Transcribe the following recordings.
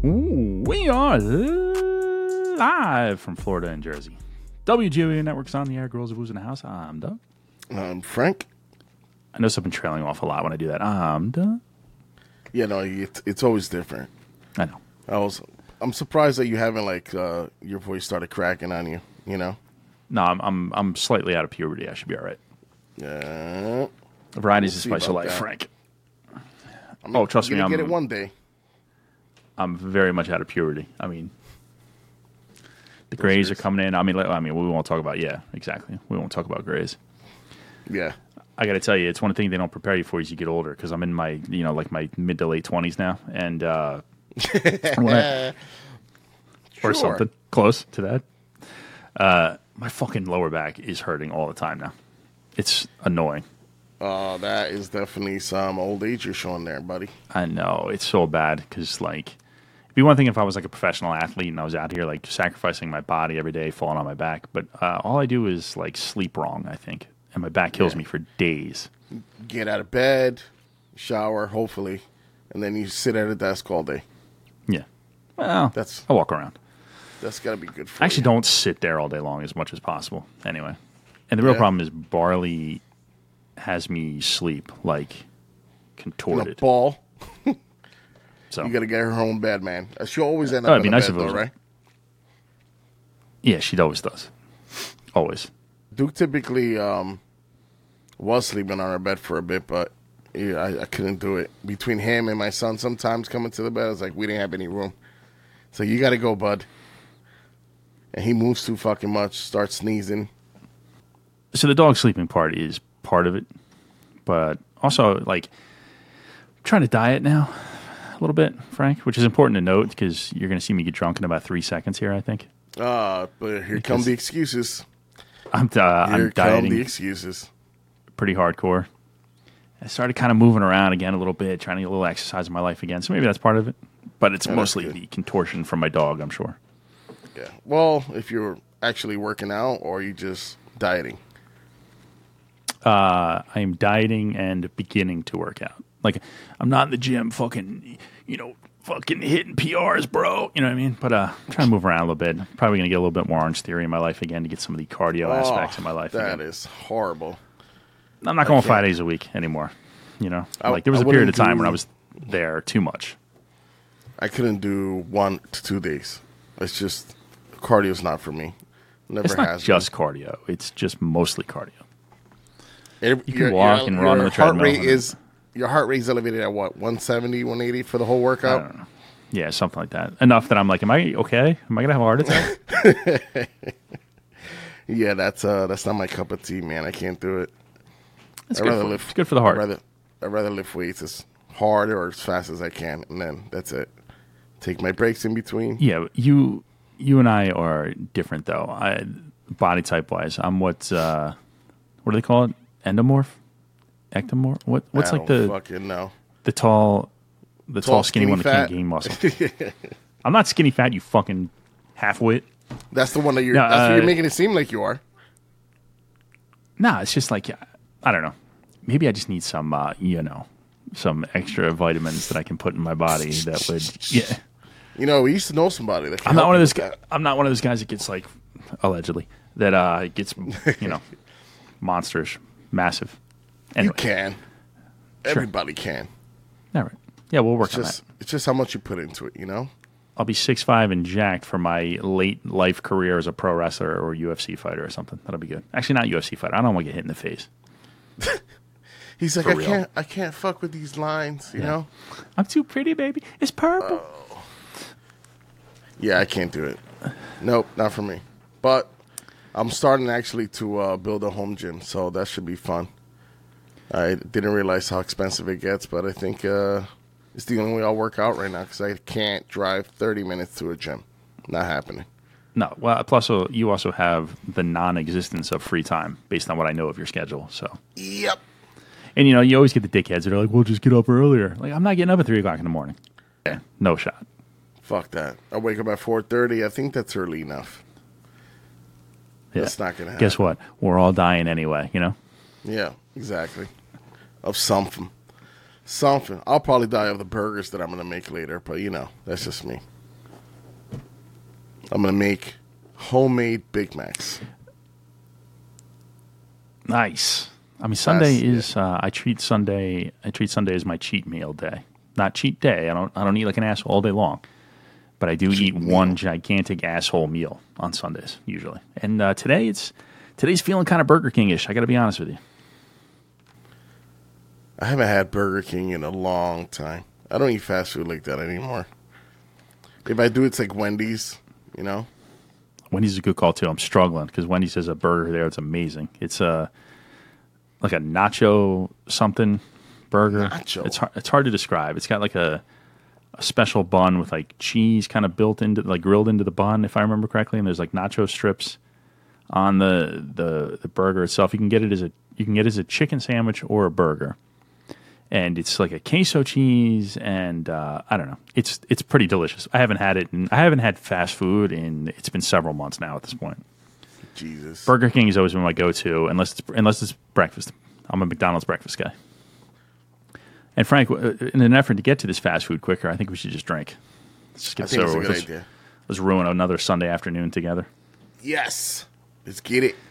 Ooh, we are live from Florida and Jersey. WGOE Network's on the air. Girls and Booze in the house. I'm Doug. Frank. I know I've been trailing off a lot when I do that. I'm Doug. Yeah, no, it's always different. I know. I'm surprised that you haven't your voice started cracking on you. You know. No, I'm slightly out of puberty. I should be all right. Yeah. Variety's a spice of life, Frank. Trust me, I'm gonna get it one day. I'm very much out of puberty. I mean, the grays are coming in. I mean, we won't talk about. Yeah, exactly. We won't talk about grays. Yeah. I got to tell you, it's one thing they don't prepare you for as you get older. Because I'm in my, my mid to late 20s now, and or something close to that. My fucking lower back is hurting all the time now. It's annoying. Oh, that is definitely some old age you're showing there, buddy. I know. It's so bad because, it'd be one thing if I was a professional athlete and I was out here, sacrificing my body every day, falling on my back. But all I do is, sleep wrong, I think. And my back kills me for days. Get out of bed, shower, hopefully, and then you sit at a desk all day. Yeah. Well, I walk around. That's got to be good for you. I actually don't sit there all day long as much as possible. Anyway. And the real problem is Barley has me sleep contorted. In a ball. So you got to get her home bed, man. She'll always end up in bed, though, right? Yeah, she always does. Always. Duke typically was sleeping on her bed for a bit, but I couldn't do it. Between him and my son sometimes coming to the bed, it's we didn't have any room. So you got to go, bud. And he moves too fucking much, starts sneezing. So the dog sleeping part is part of it, but also trying to diet now a little bit, Frank, which is important to note because you're going to see me get drunk in about 3 seconds here, I think. But here come the excuses. I'm dieting. The excuses. Pretty hardcore. I started kind of moving around again a little bit, trying to get a little exercise in my life again. So maybe that's part of it, but it's mostly the contortion from my dog, I'm sure. Yeah. Well, if you're actually working out or you just dieting. I am dieting and beginning to work out. I'm not in the gym fucking hitting PRs, bro. You know what I mean? But I'm trying to move around a little bit. Probably going to get a little bit more Orange Theory in my life again to get some of the cardio aspects in my life that again. Is horrible. I'm not going 5 days a week anymore. There was a period of time when I was there too much. I couldn't do 1 to 2 days. It's just, cardio's not for me. It's not just cardio. It's just mostly cardio. You can walk and run on the treadmill. Your heart rate is elevated at what, 170, 180 for the whole workout? I don't know. Yeah, something like that. Enough that I'm am I okay? Am I going to have a heart attack? Yeah, that's not my cup of tea, man. I can't do it. It's good for the heart. I'd rather lift weights as hard or as fast as I can, and then that's it. Take my breaks in between. Yeah, you and I are different, though. Body type-wise, I'm what do they call it? Endomorph? Ectomorph? What's the fucking know. The tall skinny one that can't gain muscle. I'm not skinny fat, you fucking half-wit. That's the one that that's what you're making it seem like you are. Nah, it's just I don't know. Maybe I just need some some extra vitamins that I can put in my body that would we used to know somebody that I'm not one of those guys. I'm not one of those guys that gets allegedly that gets monsters. Massive. Anyway. You can. Sure. Everybody can. All right. Yeah, we'll work on that. It's just how much you put into it, I'll be 6'5" and jacked for my late life career as a pro wrestler or UFC fighter or something. That'll be good. Actually, not UFC fighter. I don't want to get hit in the face. He's like, I can't fuck with these lines, you know? I'm too pretty, baby. It's purple. Yeah, I can't do it. Nope, not for me. But I'm starting actually to build a home gym, so that should be fun. I didn't realize how expensive it gets, but I think it's the only way I'll work out right now because I can't drive 30 minutes to a gym. Not happening. No. Well, plus you also have the non-existence of free time based on what I know of your schedule. So. Yep. And, you always get the dickheads that are like, well, just get up earlier. I'm not getting up at 3 o'clock in the morning. Yeah, no shot. Fuck that. I wake up at 4:30. I think that's early enough. Yeah. That's not going to happen. Guess what? We're all dying anyway, Yeah, exactly. Of something. Something. I'll probably die of the burgers that I'm going to make later, but that's just me. I'm going to make homemade Big Macs. Nice. I mean, Sunday is I treat Sunday as my cheat meal day. Not cheat day. I don't eat like an asshole all day long, but I do eat one gigantic asshole meal on Sundays usually. And today's feeling kind of Burger King-ish. I got to be honest with you. I haven't had Burger King in a long time. I don't eat fast food like that anymore. If I do, it's like Wendy's. Wendy's is a good call too. I'm struggling because Wendy's has a burger there. It's amazing. It's like a nacho something burger. Nacho. It's hard to describe. It's got like a special bun with like cheese kind of built into, like grilled into the bun, if I remember correctly. And there's like nacho strips on the burger itself. You can get it as a chicken sandwich or a burger. And it's like a queso cheese, and I don't know. It's pretty delicious. I haven't had it, and I haven't had fast food it's been several months now at this point. Jesus. Burger King has always been my go-to, unless it's breakfast. I'm a McDonald's breakfast guy. And Frank, in an effort to get to this fast food quicker, I think we should just drink. Let's just get this over with. That's a good idea. Let's ruin another Sunday afternoon together. Yes. Let's get it.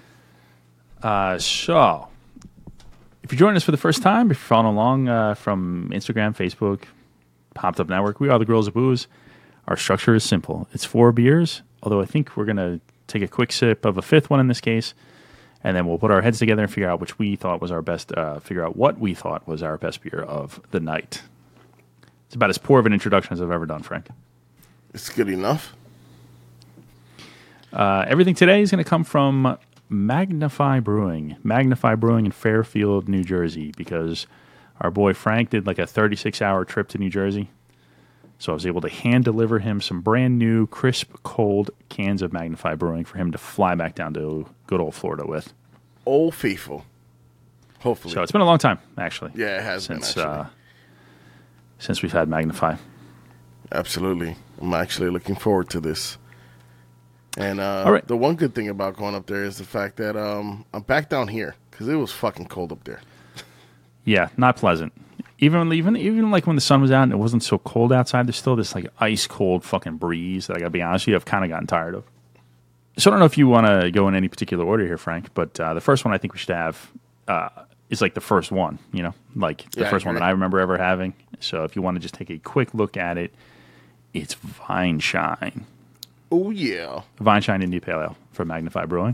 So, if you're joining us for the first time, if you're following along from Instagram, Facebook, Popped Up Network, we are the Girls of Booze. Our structure is simple. It's 4 beers, although I think we're going to take a quick sip of a 5th one in this case, and then we'll put our heads together and figure out what we thought was our best beer of the night. It's about as poor of an introduction as I've ever done, Frank. It's good enough. Everything today is going to come from Magnify Brewing in Fairfield, New Jersey, because our boy Frank did like a 36-hour trip to New Jersey. So I was able to hand deliver him some brand new, crisp, cold cans of Magnify Brewing for him to fly back down to good old Florida with. Old faithful. Hopefully. So it's been a long time, actually. Yeah, it has been, since we've had Magnify. Absolutely. I'm actually looking forward to this. And all right. The one good thing about going up there is the fact that I'm back down here because it was fucking cold up there. Yeah, not pleasant. Even like when the sun was out and it wasn't so cold outside, there's still this like ice cold fucking breeze that I gotta be honest with you, I've kind of gotten tired of. So I don't know if you want to go in any particular order here, Frank, but the first one I think we should have is like the first one, like the first one that I remember ever having. So if you want to just take a quick look at it, it's Vineshine. Oh yeah, Vineshine India Pale Ale from Magnify Brewing.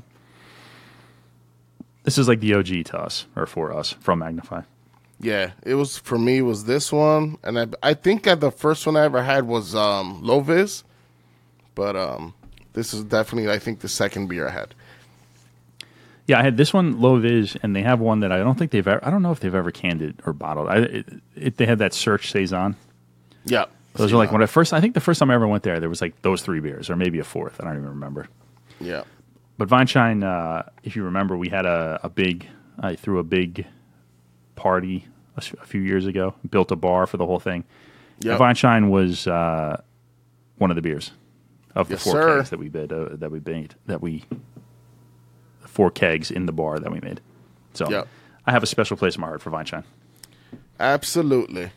This is like the OG to us, or for us, from Magnify. Yeah, it was for me. Was this one, and I think that the first one I ever had was Low Vis, but this is definitely I think the second beer I had. Yeah, I had this one, Low Vis, and they have one that I don't know if they've ever canned it or bottled. They had that Search Saison. Yeah, those were like I think the first time I ever went there was like those 3 beers, or maybe a 4th. I don't even remember. Yeah, but Vineshine, if you remember, we had I threw a big party a few years ago, built a bar for the whole thing. Yeah, Vineshine was one of the beers of the 4 kegs that we 4 kegs in the bar that we made. So I have a special place in my heart for Vineshine. Absolutely.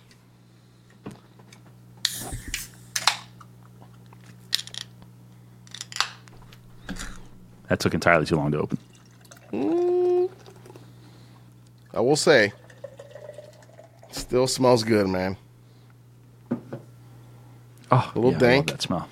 That took entirely too long to open. I will say, still smells good, man. Oh, a little dank. I love that smell.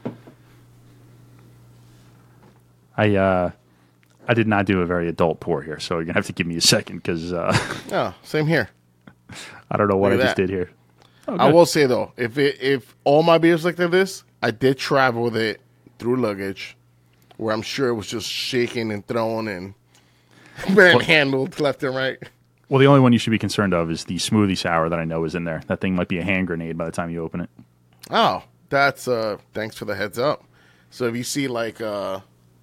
I did not do a very adult pour here, so you're gonna have to give me a second because. Yeah, same here. I don't know what I just did here. Oh, I will say though, if all my beers like this, I did travel with it through luggage, where I'm sure it was just shaking and throwing and handled left and right. Well, the only one you should be concerned of is the smoothie sour that I know is in there. That thing might be a hand grenade by the time you open it. Oh, that's thanks for the heads up. So if you see like a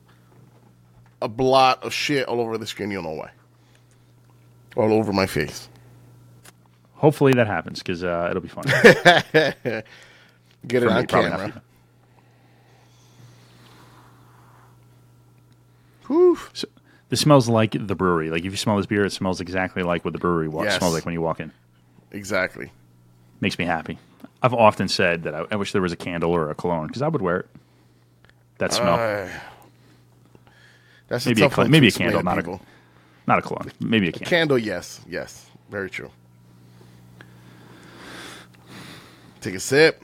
blot of shit all over the screen, you'll know why. All over my face. Hopefully that happens because it'll be fun. Get it on camera. Whew. So, this smells like the brewery. Like if you smell this beer, it smells exactly like what the brewery smells like when you walk in. exactly. Makes me happy. I've often said that I wish there was a candle or a cologne because I would wear it. That smell. That's maybe a tough one maybe a to explain candle, to not a cologne. Maybe a candle. Candle, yes. Very true. Take a sip.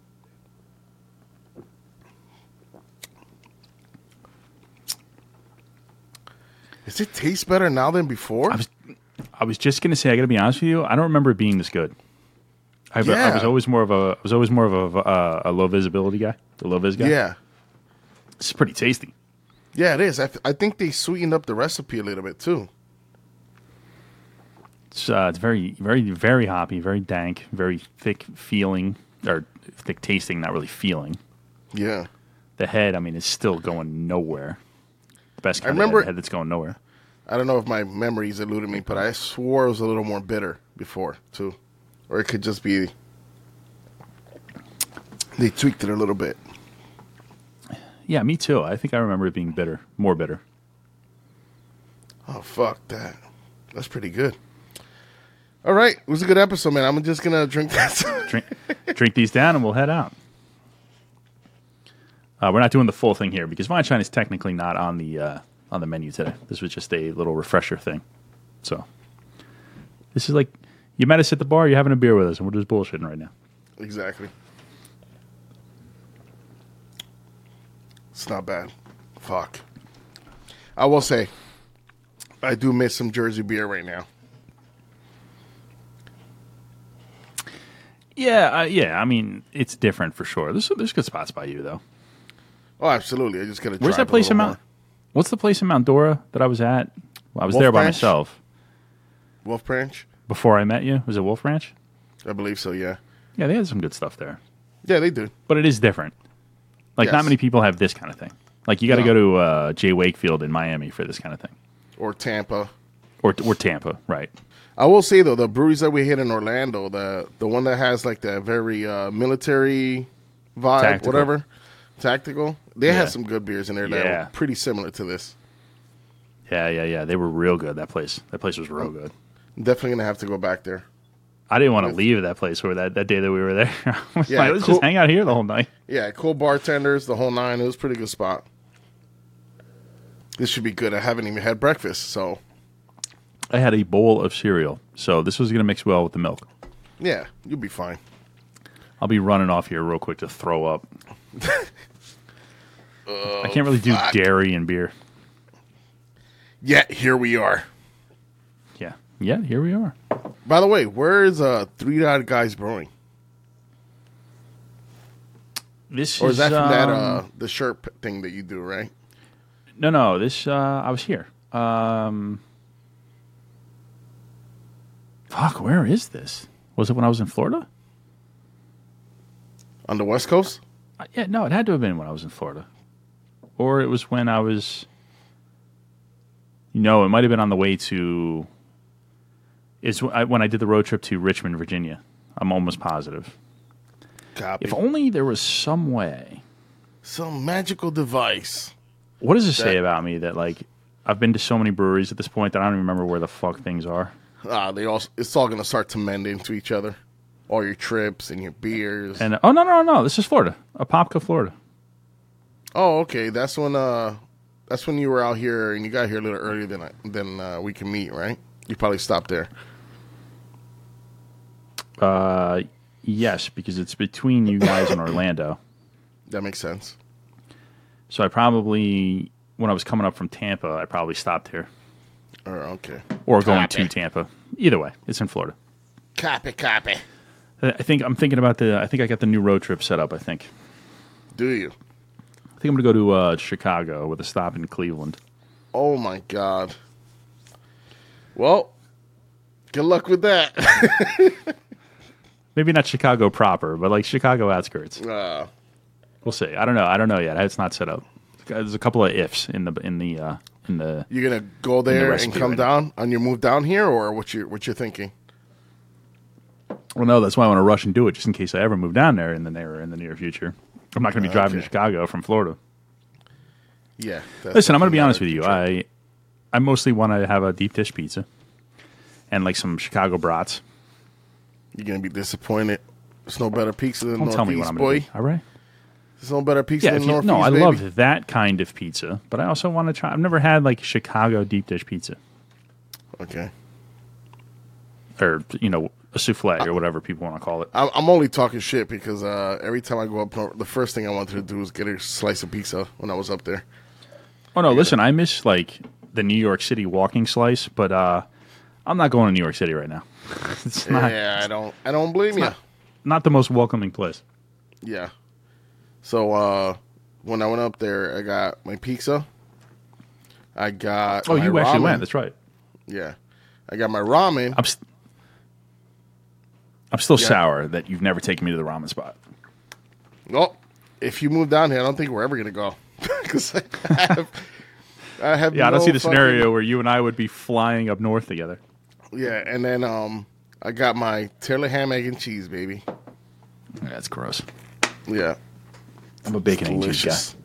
Does it taste better now than before? I was just gonna say, I gotta be honest with you. I don't remember it being this good. I was always more of a low visibility guy, the low vis guy. Yeah, it's pretty tasty. Yeah, it is. I think they sweetened up the recipe a little bit too. It's very, very, very hoppy, very dank, very thick feeling, or thick tasting, not really feeling. Yeah. The head, I mean, is still going nowhere. The best kind of head that's going nowhere. I don't know if my memories eluded me, but I swore it was a little more bitter before too, or it could just be they tweaked it a little bit. Yeah, me too. I think I remember it being bitter, more bitter. Oh, fuck that. That's pretty good. All right. It was a good episode, man. I'm just going to drink that. drink these down and we'll head out. We're not doing the full thing here because Moonshine is technically not on the menu today. This was just a little refresher thing. So this is like you met us at the bar, you're having a beer with us, and we're just bullshitting right now. Exactly. It's not bad. Fuck. I will say, I do miss some Jersey beer right now. Yeah, yeah. I mean, it's different for sure. There's good spots by you though. Oh, absolutely. I just got to. Where's that place in Mount? What's the place in Mount Dora that I was at? Well, I was Wolf there by Branch? myself. Wolf Branch? Before I met you, was it Wolf Ranch? I believe so. Yeah. Yeah, they had some good stuff there. Yeah, they do. But it is different. Like, not many people have this kind of thing. Like, you got to go to Jay Wakefield in Miami for this kind of thing. Or Tampa. Or Tampa, right. I will say, though, the breweries that we hit in Orlando, the one that has, like, that very military vibe, tactical, they had some good beers in there that were pretty similar to this. Yeah. They were real good, that place. That place was real good. Definitely going to have to go back there. I didn't want to leave that place where that day that we were there. I was like, let's just hang out here the whole night. Yeah, cool bartenders, the whole nine. It was a pretty good spot. This should be good. I haven't even had breakfast, so. I had a bowl of cereal, so this was going to mix well with the milk. Yeah, you'll be fine. I'll be running off here real quick to throw up. I can't really do dairy and beer. Yeah, here we are. Yeah, here we are. By the way, where is Three Dot Guys Brewing? Or is that from that the shirt thing that you do, right? No. This I was here. Fuck, where is this? Was it when I was in Florida? On the West Coast? Yeah, no, it had to have been when I was in Florida. Or it was when I was... No, it might have been on the way to... It's when I did the road trip to Richmond, Virginia. I'm almost positive. Copy. If only there was some way... Some magical device. What does it say about me that, like, I've been to so many breweries at this point that I don't even remember where the fuck things are? It's all going to start to mend into each other. All your trips and your beers. And no. This is Florida. Apopka, Florida. Oh, okay. That's when you were out here and you got here a little earlier than we can meet, right? You probably stopped there. Yes, because it's between you guys and Orlando. That makes sense. So I probably, when I was coming up from Tampa, I probably stopped here. Okay. Or going to Tampa. Either way, it's in Florida. Copy. I think I got the new road trip set up, I think. Do you? I think I'm going to go to Chicago with a stop in Cleveland. Oh, my God. Well, good luck with that. Maybe not Chicago proper, but like Chicago outskirts. We'll see. I don't know yet. It's not set up. There's a couple of ifs in the. You're gonna go there and come down on your move down here, or what you're thinking? Well, no, that's why I want to rush and do it, just in case I ever move down there in the near future. I'm not going to be driving to Chicago from Florida. Yeah. Listen, I'm going to be honest with you. I mostly want to have a deep dish pizza and like some Chicago brats. You're gonna be disappointed. There's no better pizza than Don't tell me what Northeast, I'm boy. going to do. All right. There's no better pizza Yeah, than Northeast, no, I baby. love that kind of pizza, but I also want to try. I've never had like Chicago deep dish pizza, Okay. or a souffle or whatever people want to call it. I'm only talking shit because every time I go up north, the first thing I wanted to do was get a slice of pizza when I was up there. Oh no, listen, I miss like the New York City walking slice, but I'm not going to New York City right now. It's not. Yeah, I don't blame you. Not the most welcoming place. Yeah. So when I went up there, I got my pizza. I got Oh, my you actually ramen. went. That's right. Yeah. I got my ramen. I'm still sour that you've never taken me to the ramen spot. Well, if you move down here, I don't think we're ever going to go. Because I have Yeah, I don't no see the fucking- scenario where you and I would be flying up north together. Yeah, and then I got my Taylor ham, egg, and cheese, baby. That's gross. Yeah. I'm a bacon and cheese Delicious.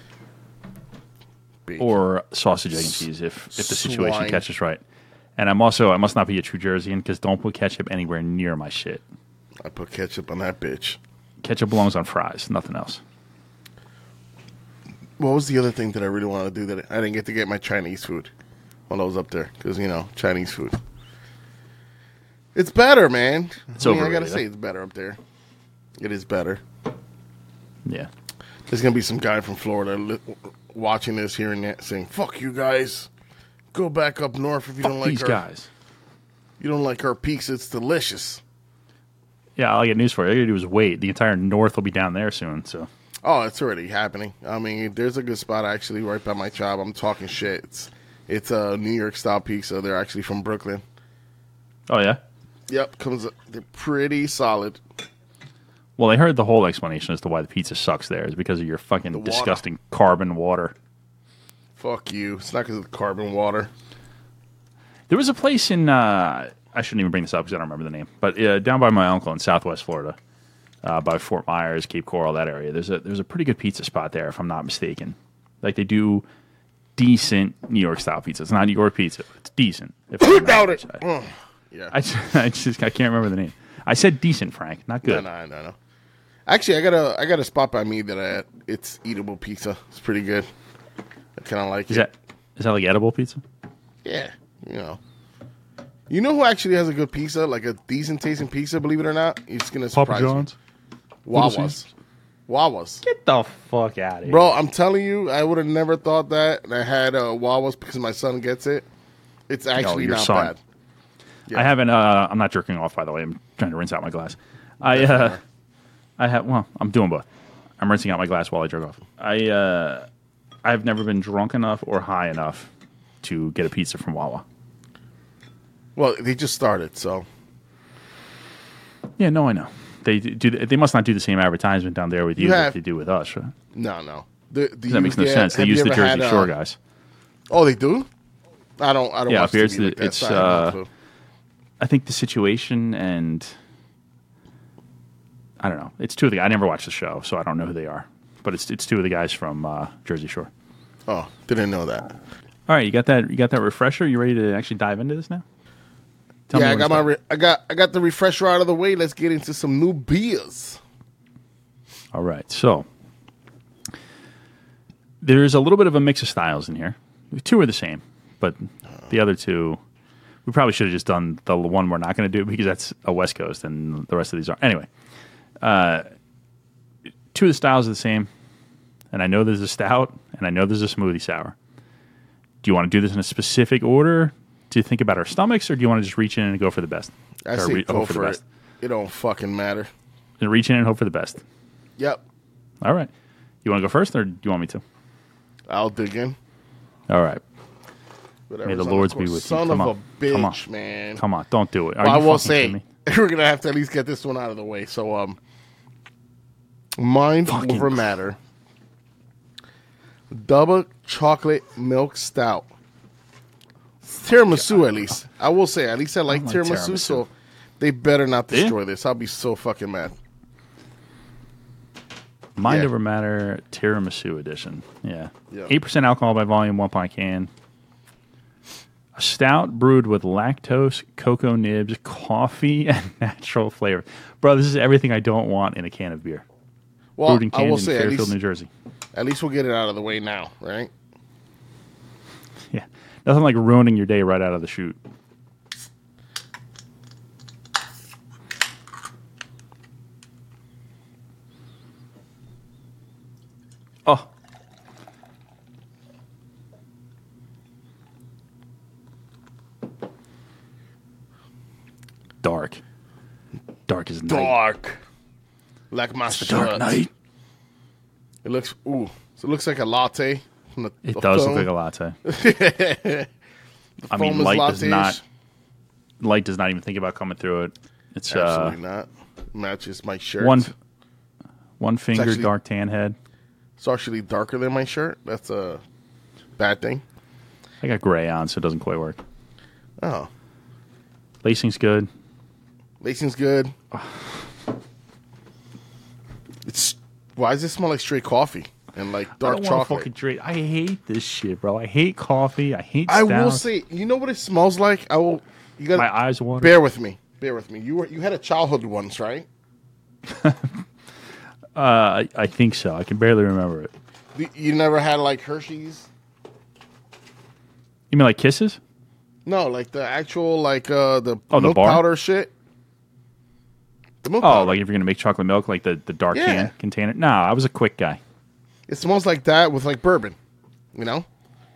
guy. Or sausage, egg, and cheese if the situation Swine. catches right. And I must not be a true Jerseyan because don't put ketchup anywhere near my shit. I put ketchup on that bitch. Ketchup belongs on fries, nothing else. What was the other thing that I really wanted to do that I didn't get to get my Chinese food while I was up there? Because, Chinese food. It's better, man. It's I overrated, gotta huh? say it's better up there. It is better. Yeah. There's gonna be some guy from Florida watching this, hearing that, saying, "Fuck you guys, go back up north if you don't Fuck like these our guys. you don't like our pizza. It's delicious." Yeah, I'll get news for you. All you gotta do is wait. The entire north will be down there soon. So Oh, it's already happening. I mean, there's a good spot actually right by my job. I'm talking shit. It's a New York style pizza. They're actually from Brooklyn. Oh yeah? Yep, they're pretty solid. Well, I heard the whole explanation as to why the pizza sucks there is because of your fucking water. disgusting carbon water. Fuck you. It's not because of the carbon water. There was a place in I shouldn't even bring this up because I don't remember the name, but down by my uncle in Southwest Florida, by Fort Myers, Cape Coral, that area. There's a pretty good pizza spot there, if I'm not mistaken. Like they do decent New York style pizza. It's not New York pizza. But it's decent. Who doubt it? Yeah. I can't remember the name. I said decent, Frank, not good. No. Actually, I got a spot by me that it's eatable pizza. It's pretty good. I kind of like Is it. that like edible pizza? Yeah, You know who actually has a good pizza, like a decent tasting pizza? Believe it or not, it's gonna surprise you. Wawa's. Get the fuck out of here, Bro, I'm telling you, I would have never thought that. And I had Wawa's because my son gets it. It's actually your not son. bad. Yeah. I haven't. I'm not jerking off, by the way. I'm trying to rinse out my glass. I have. Well, I'm doing both. I'm rinsing out my glass while I jerk off. I've never been drunk enough or high enough to get a pizza from Wawa. Well, they just started, so. Yeah, no, I know. They do. They must not do the same advertisement down there with you that they do with us, right? No. That makes no sense. They use the Jersey Shore guys. Oh, they do? I don't Yeah, watch up here TV like that, it's. so I have no clue. I think the situation and I don't know. It's two of the. I never watched the show, so I don't know who they are. But it's two of the guys from Jersey Shore. Oh, didn't know that. All right, you got that. You got that refresher. You ready to actually dive into this now? Tell me Yeah, I where got to start. I got the refresher out of the way. Let's get into some new beers. All right, so there's a little bit of a mix of styles in here. Two are the same, but the other two, we probably should have just done the one we're not going to do because that's a West Coast, and the rest of these are anyway. Two of the styles are the same, and I know there's a stout, and I know there's a smoothie sour. Do you want to do this in a specific order to think about our stomachs, or do you want to just reach in and go for the best? I Or say go hope for the it. best? It don't fucking matter. And reach in and hope for the best. Yep. All right. You want to go first, or do you want me to? I'll dig in. All right. Whatever's May the on Lord's course. be with you. Son Come of on. a Come on. bitch, man. Come on, don't do it. Are Well, I you will fucking kidding say, me? we're going to have to at least get this one out of the way. So, mind Fucking over matter. Double chocolate milk stout. Tiramisu, at least. I will say, at least I like like tiramisu, tiramisu. so they better not Do you? destroy this. I'll be so fucking mad. Mind Yeah. over matter tiramisu edition. Yeah. Yeah. 8% alcohol by volume, 1 pint can. A stout brewed with lactose, cocoa nibs, coffee, and natural flavor. Bro, this is everything I don't want in a can of beer. Well, Brewed and I canned will in say, Fairfield, New Jersey. at least we'll get it out of the way now, right? Yeah. Nothing like ruining your day right out of the chute. Oh. Dark. Dark as night. Dark. Like my shirt. Dark night. It looks, so it looks like a latte. From It the does foam. look like a latte. I Foam mean, is light does lattes. not. Light does not even think about coming through it. It's Absolutely not. Matches my shirt. one finger actually- dark tan head. It's actually darker than my shirt. That's a bad thing. I got gray on, so it doesn't quite work. Oh. Lacing's good. Lacing's good. It's why does it smell like straight coffee and like dark I don't want chocolate? fucking drink. I hate this shit, bro. I hate coffee. I hate. I will stouts. say, you know what it smells like? You got My eyes water. bear with me. Bear with me. You had a childhood once, right? I think so. I can barely remember it. You never had like Hershey's? You mean like Kisses? No, like the actual the Oh, the milk bar? powder shit. The milk Oh, powder. like if you're gonna make chocolate milk, like the dark Yeah. can container. No, I was a quick guy. It smells like that with like bourbon. You know?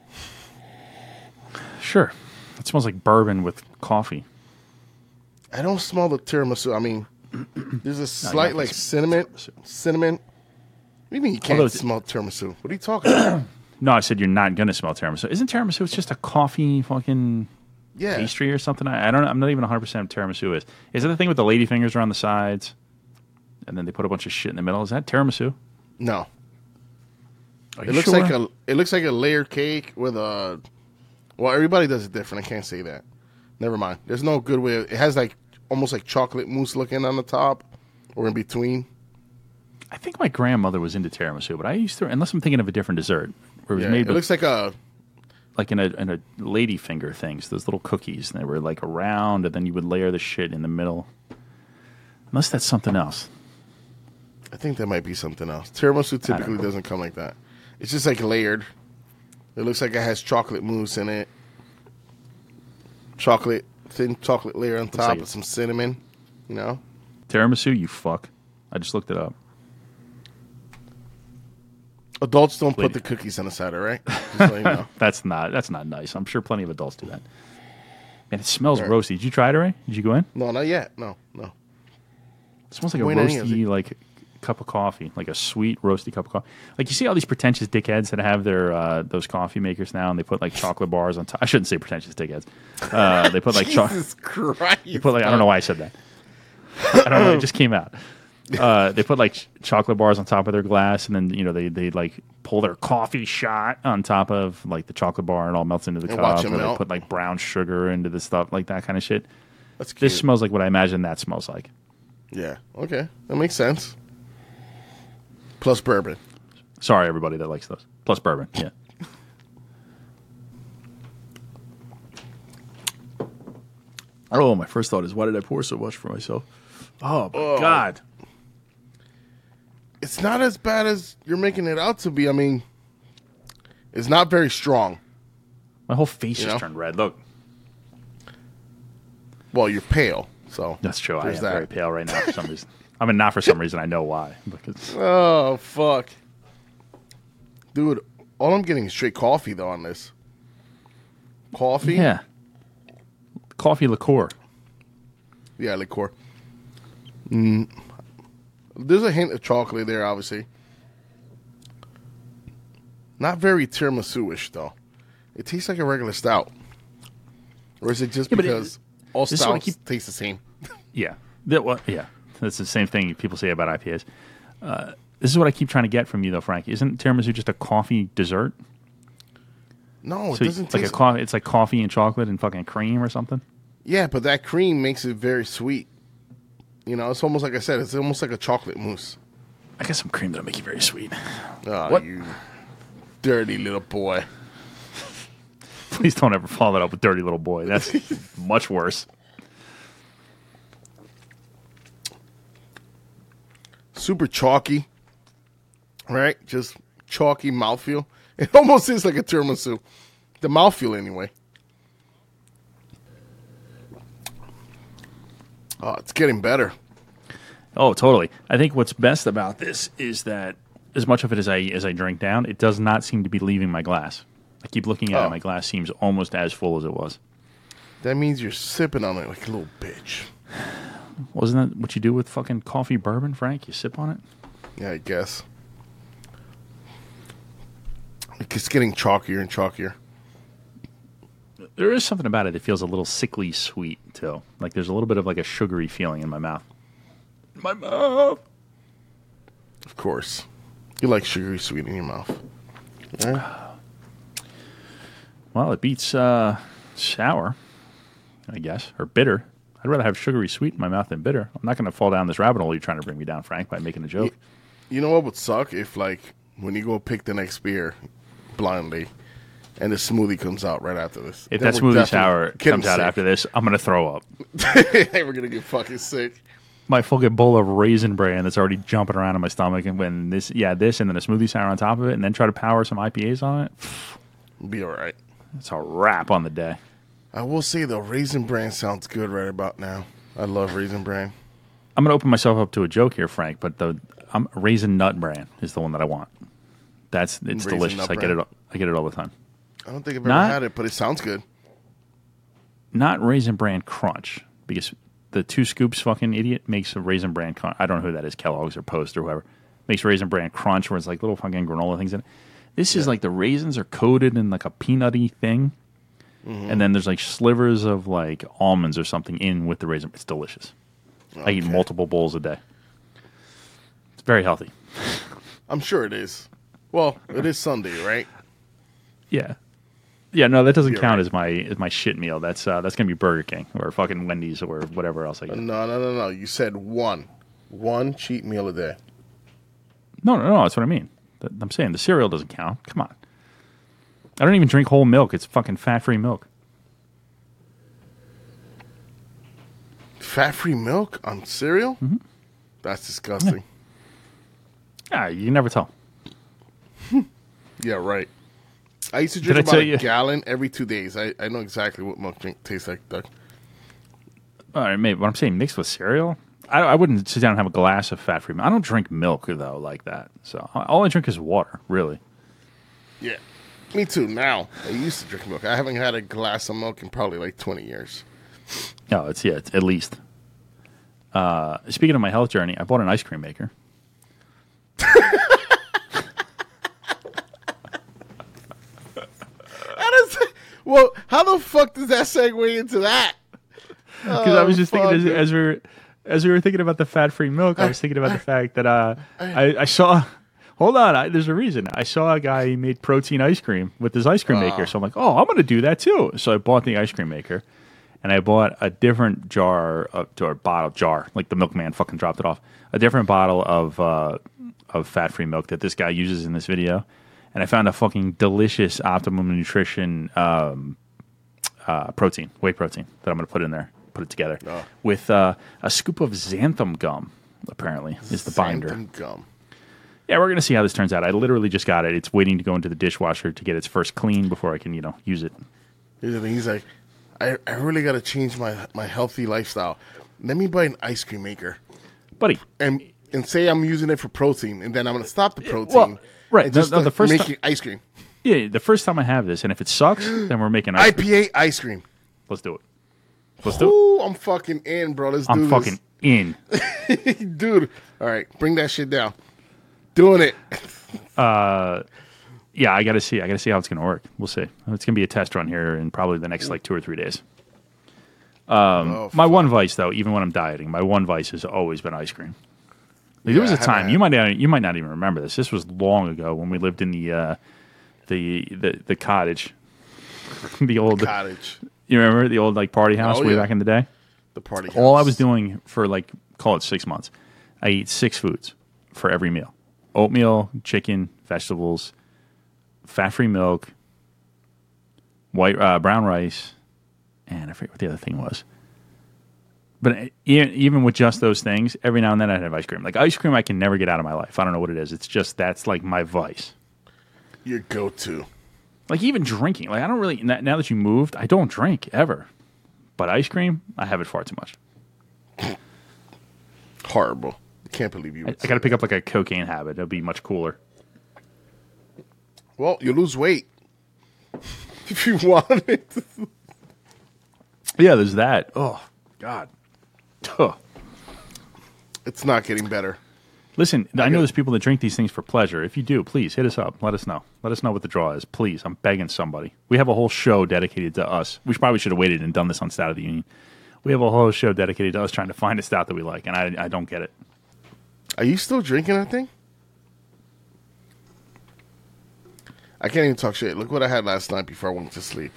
Sure, it smells like bourbon with coffee. I don't smell the tiramisu. I mean, there's a slight like cinnamon. Cinnamon. What do you mean you can't Although- smell tiramisu? What are you talking about? No, I said you're not gonna smell tiramisu. Isn't tiramisu? It's just a coffee fucking Yeah. pastry or something. I don't know. I'm not even 100% what tiramisu is. Is it the thing with the lady fingers around the sides, and then they put a bunch of shit in the middle? Is that tiramisu? No. Are It you looks sure? like a layered cake with a. Well, everybody does it different. I can't say that. Never mind. There's no good way. It has like almost like chocolate mousse looking on the top, or in between. I think my grandmother was into tiramisu, but I used to, unless I'm thinking of a different dessert, where it was Yeah, made it with, looks like a. like in a lady finger things, those little cookies, and they were like round, and then you would layer the shit in the middle. Unless that's something else. I think that might be something else. Tiramisu typically doesn't come like that. It's just like layered. It looks like it has chocolate mousse in it. Thin chocolate layer on top like with some cinnamon. You know? Tiramisu, you fuck. I just looked it up. Adults don't put Lady. the cookies on the side, all right? Just so you know. That's not nice. I'm sure plenty of adults do that. And it smells Right. roasty. Did you try it already? Did you go in? No, not yet. No. It smells like a When any is roasty like cup of coffee, like a sweet roasty cup of coffee. Like you see all these pretentious dickheads that have their those coffee makers now, and they put like chocolate bars on top. I shouldn't say pretentious dickheads. They put like Jesus Christ. They put like I don't know why I said that. I don't know. It just came out. They put like chocolate bars on top of their glass, and then they like pull their coffee shot on top of like the chocolate bar, and it all melts into the And watch cup. it Or they melt. put like brown sugar into the stuff, like that kind of shit. That's cute. This smells like what I imagine that smells like. Yeah. Okay. That makes sense. Plus bourbon. Sorry, everybody that likes those. Plus bourbon. Yeah. I don't know. My first thought is, why did I pour so much for myself? Oh my god! It's not as bad as you're making it out to be. I mean, it's not very strong. My whole face You just know? turned red. Look, Well, you're pale, so that's true. I there's am that. very pale right now for some reason. I mean, not for some reason. I know why. Because Oh fuck, dude! All I'm getting is straight coffee though on this. Coffee, yeah, coffee liqueur. yeah, liqueur. There's a hint of chocolate there, obviously. Not very tiramisu-ish though. It tastes like a regular stout, or is it just but it- because all this is what I stouts taste the same? Yeah. Yeah. That's the same thing people say about IPAs. This is what I keep trying to get from you, though, Frank. Isn't tiramisu just a coffee dessert? No, it So doesn't like taste. it's like coffee and chocolate and fucking cream or something. Yeah, but that cream makes it very sweet. You know, it's almost like I said. It's almost like a chocolate mousse. I got some cream that'll make you very sweet. Oh, What? you dirty little boy. Please don't ever follow that up with Dirty Little Boy. That's much worse. Super chalky, right? Just chalky mouthfeel. It almost is like a tiramisu. The mouthfeel, anyway. Oh, it's getting better. Oh, totally. I think what's best about this is that as much of it as I drink down, it does not seem to be leaving my glass. I keep looking at it. My glass seems almost as full as it was. That means you're sipping on it like a little bitch. Wasn't that what you do with fucking coffee bourbon, Frank? You sip on it? Yeah, I guess. It's getting chalkier and chalkier. There is something about it that feels a little sickly sweet, too. Like there's a little bit of like a sugary feeling in my mouth. My mouth! Of course. You like sugary sweet in your mouth. Yeah. Well, it beats sour, I guess, or bitter. I'd rather have sugary sweet in my mouth than bitter. I'm not going to fall down this rabbit hole you're trying to bring me down, Frank, by making a joke. You know what would suck? If, like, when you go pick the next beer blindly, and the smoothie comes out right after this. If that smoothie sour comes out after this, I'm going to throw up. We're going to get fucking sick. My fucking bowl of Raisin Bran that's already jumping around in my stomach, and when this and then a smoothie sour on top of it, and then try to power some IPAs on it, be all right. It's a wrap on the day. I will say, the Raisin Bran sounds good right about now. I love Raisin Bran. I'm going to open myself up to a joke here, Frank, but the Raisin Nut Bran is the one that I want. It's Raisin delicious. I get it all the time. I don't think I've ever had it, but it sounds good. Not Raisin Bran Crunch, because the Two Scoops fucking idiot makes a Raisin Bran Crunch. I don't know who that is, Kellogg's or Post or whoever. Makes Raisin Bran Crunch where it's like little fucking granola things in it. This is like the raisins are coated in like a peanutty thing, and then there's like slivers of like almonds or something in with the raisin. It's delicious. Okay. I eat multiple bowls a day. It's very healthy. I'm sure it is. Well, it is Sunday, right? Yeah. Yeah, no, that doesn't count as my shit meal. That's gonna be Burger King or fucking Wendy's or whatever else I get. No. You said one cheat meal a day. No. That's what I mean. I'm saying the cereal doesn't count. Come on. I don't even drink whole milk. It's fucking fat-free milk. Fat-free milk on cereal? Mm-hmm. That's disgusting. Yeah, you can never tell. Yeah, right. I used to drink about a gallon every 2 days. I know exactly what milk tastes like, Doug. All right, mate. What I'm saying, mixed with cereal, I wouldn't sit down and have a glass of fat-free milk. I don't drink milk, though, like that. So all I drink is water, really. Yeah. Me too, now. I used to drink milk. I haven't had a glass of milk in probably like 20 years. No, it's at least. Speaking of my health journey, I bought an ice cream maker. Well, how the fuck does that segue into that? Because I was just thinking as we were thinking about the fat-free milk, I was thinking about the fact that I saw. Hold on, there's a reason. I saw a guy who made protein ice cream with his ice cream maker, so I'm like, oh, I'm going to do that too. So I bought the ice cream maker, and I bought a different jar, like the milkman fucking dropped it off, a different bottle of fat-free milk that this guy uses in this video. And I found a fucking delicious Optimum Nutrition protein, whey protein, that I'm going to put in there, put it together with a scoop of xanthan gum, apparently, is the binder. Xanthan gum. Yeah, we're going to see how this turns out. I literally just got it. It's waiting to go into the dishwasher to get its first clean before I can, use it. Here's the thing. He's like, I really got to change my healthy lifestyle. Let me buy an ice cream maker. Buddy. And say I'm using it for protein, and then I'm going to stop the protein. Well, right. Just the first making ice cream. Yeah, the first time I have this, and if it sucks, then we're making ice cream. IPA ice cream. Let's do it. I'm fucking in, bro. Let's do this. I'm fucking in. Dude. All right, bring that shit down. Doing it. Yeah, I gotta see how it's gonna work. We'll see. It's gonna be a test run here in probably the next 2 or 3 days. My one vice, though, even when I'm dieting, my one vice has always been ice cream. There was a time you might not even remember this. This was long ago when we lived in the cottage, the old cottage. You remember the old party house way back in the day? The party house. All I was doing for call it 6 months, I eat 6 foods for every meal: oatmeal, chicken, vegetables, fat-free milk, brown rice, and I forget what the other thing was. But even with just those things, every now and then I'd have ice cream. Like ice cream, I can never get out of my life. I don't know what it is. It's just that's like my vice. Your go-to. Like even drinking. Like I don't really. Now that you moved, I don't drink ever. But ice cream, I have it far too much. Horrible. I can't believe you. I got to pick up like a cocaine habit. It'll be much cooler. Well, you lose weight if you want it. Yeah, there's that. Oh God. Huh. It's not getting better. Listen, I know there's people that drink these things for pleasure. If you do, please hit us up. Let us know. Let us know what the draw is. Please, I'm begging somebody. We have a whole show dedicated to us. We probably should have waited and done this on Stout of the Union. We have a whole show dedicated to us trying to find a stout that we like, and I don't get it. Are you still drinking that thing? I can't even talk shit. Look what I had last night before I went to sleep.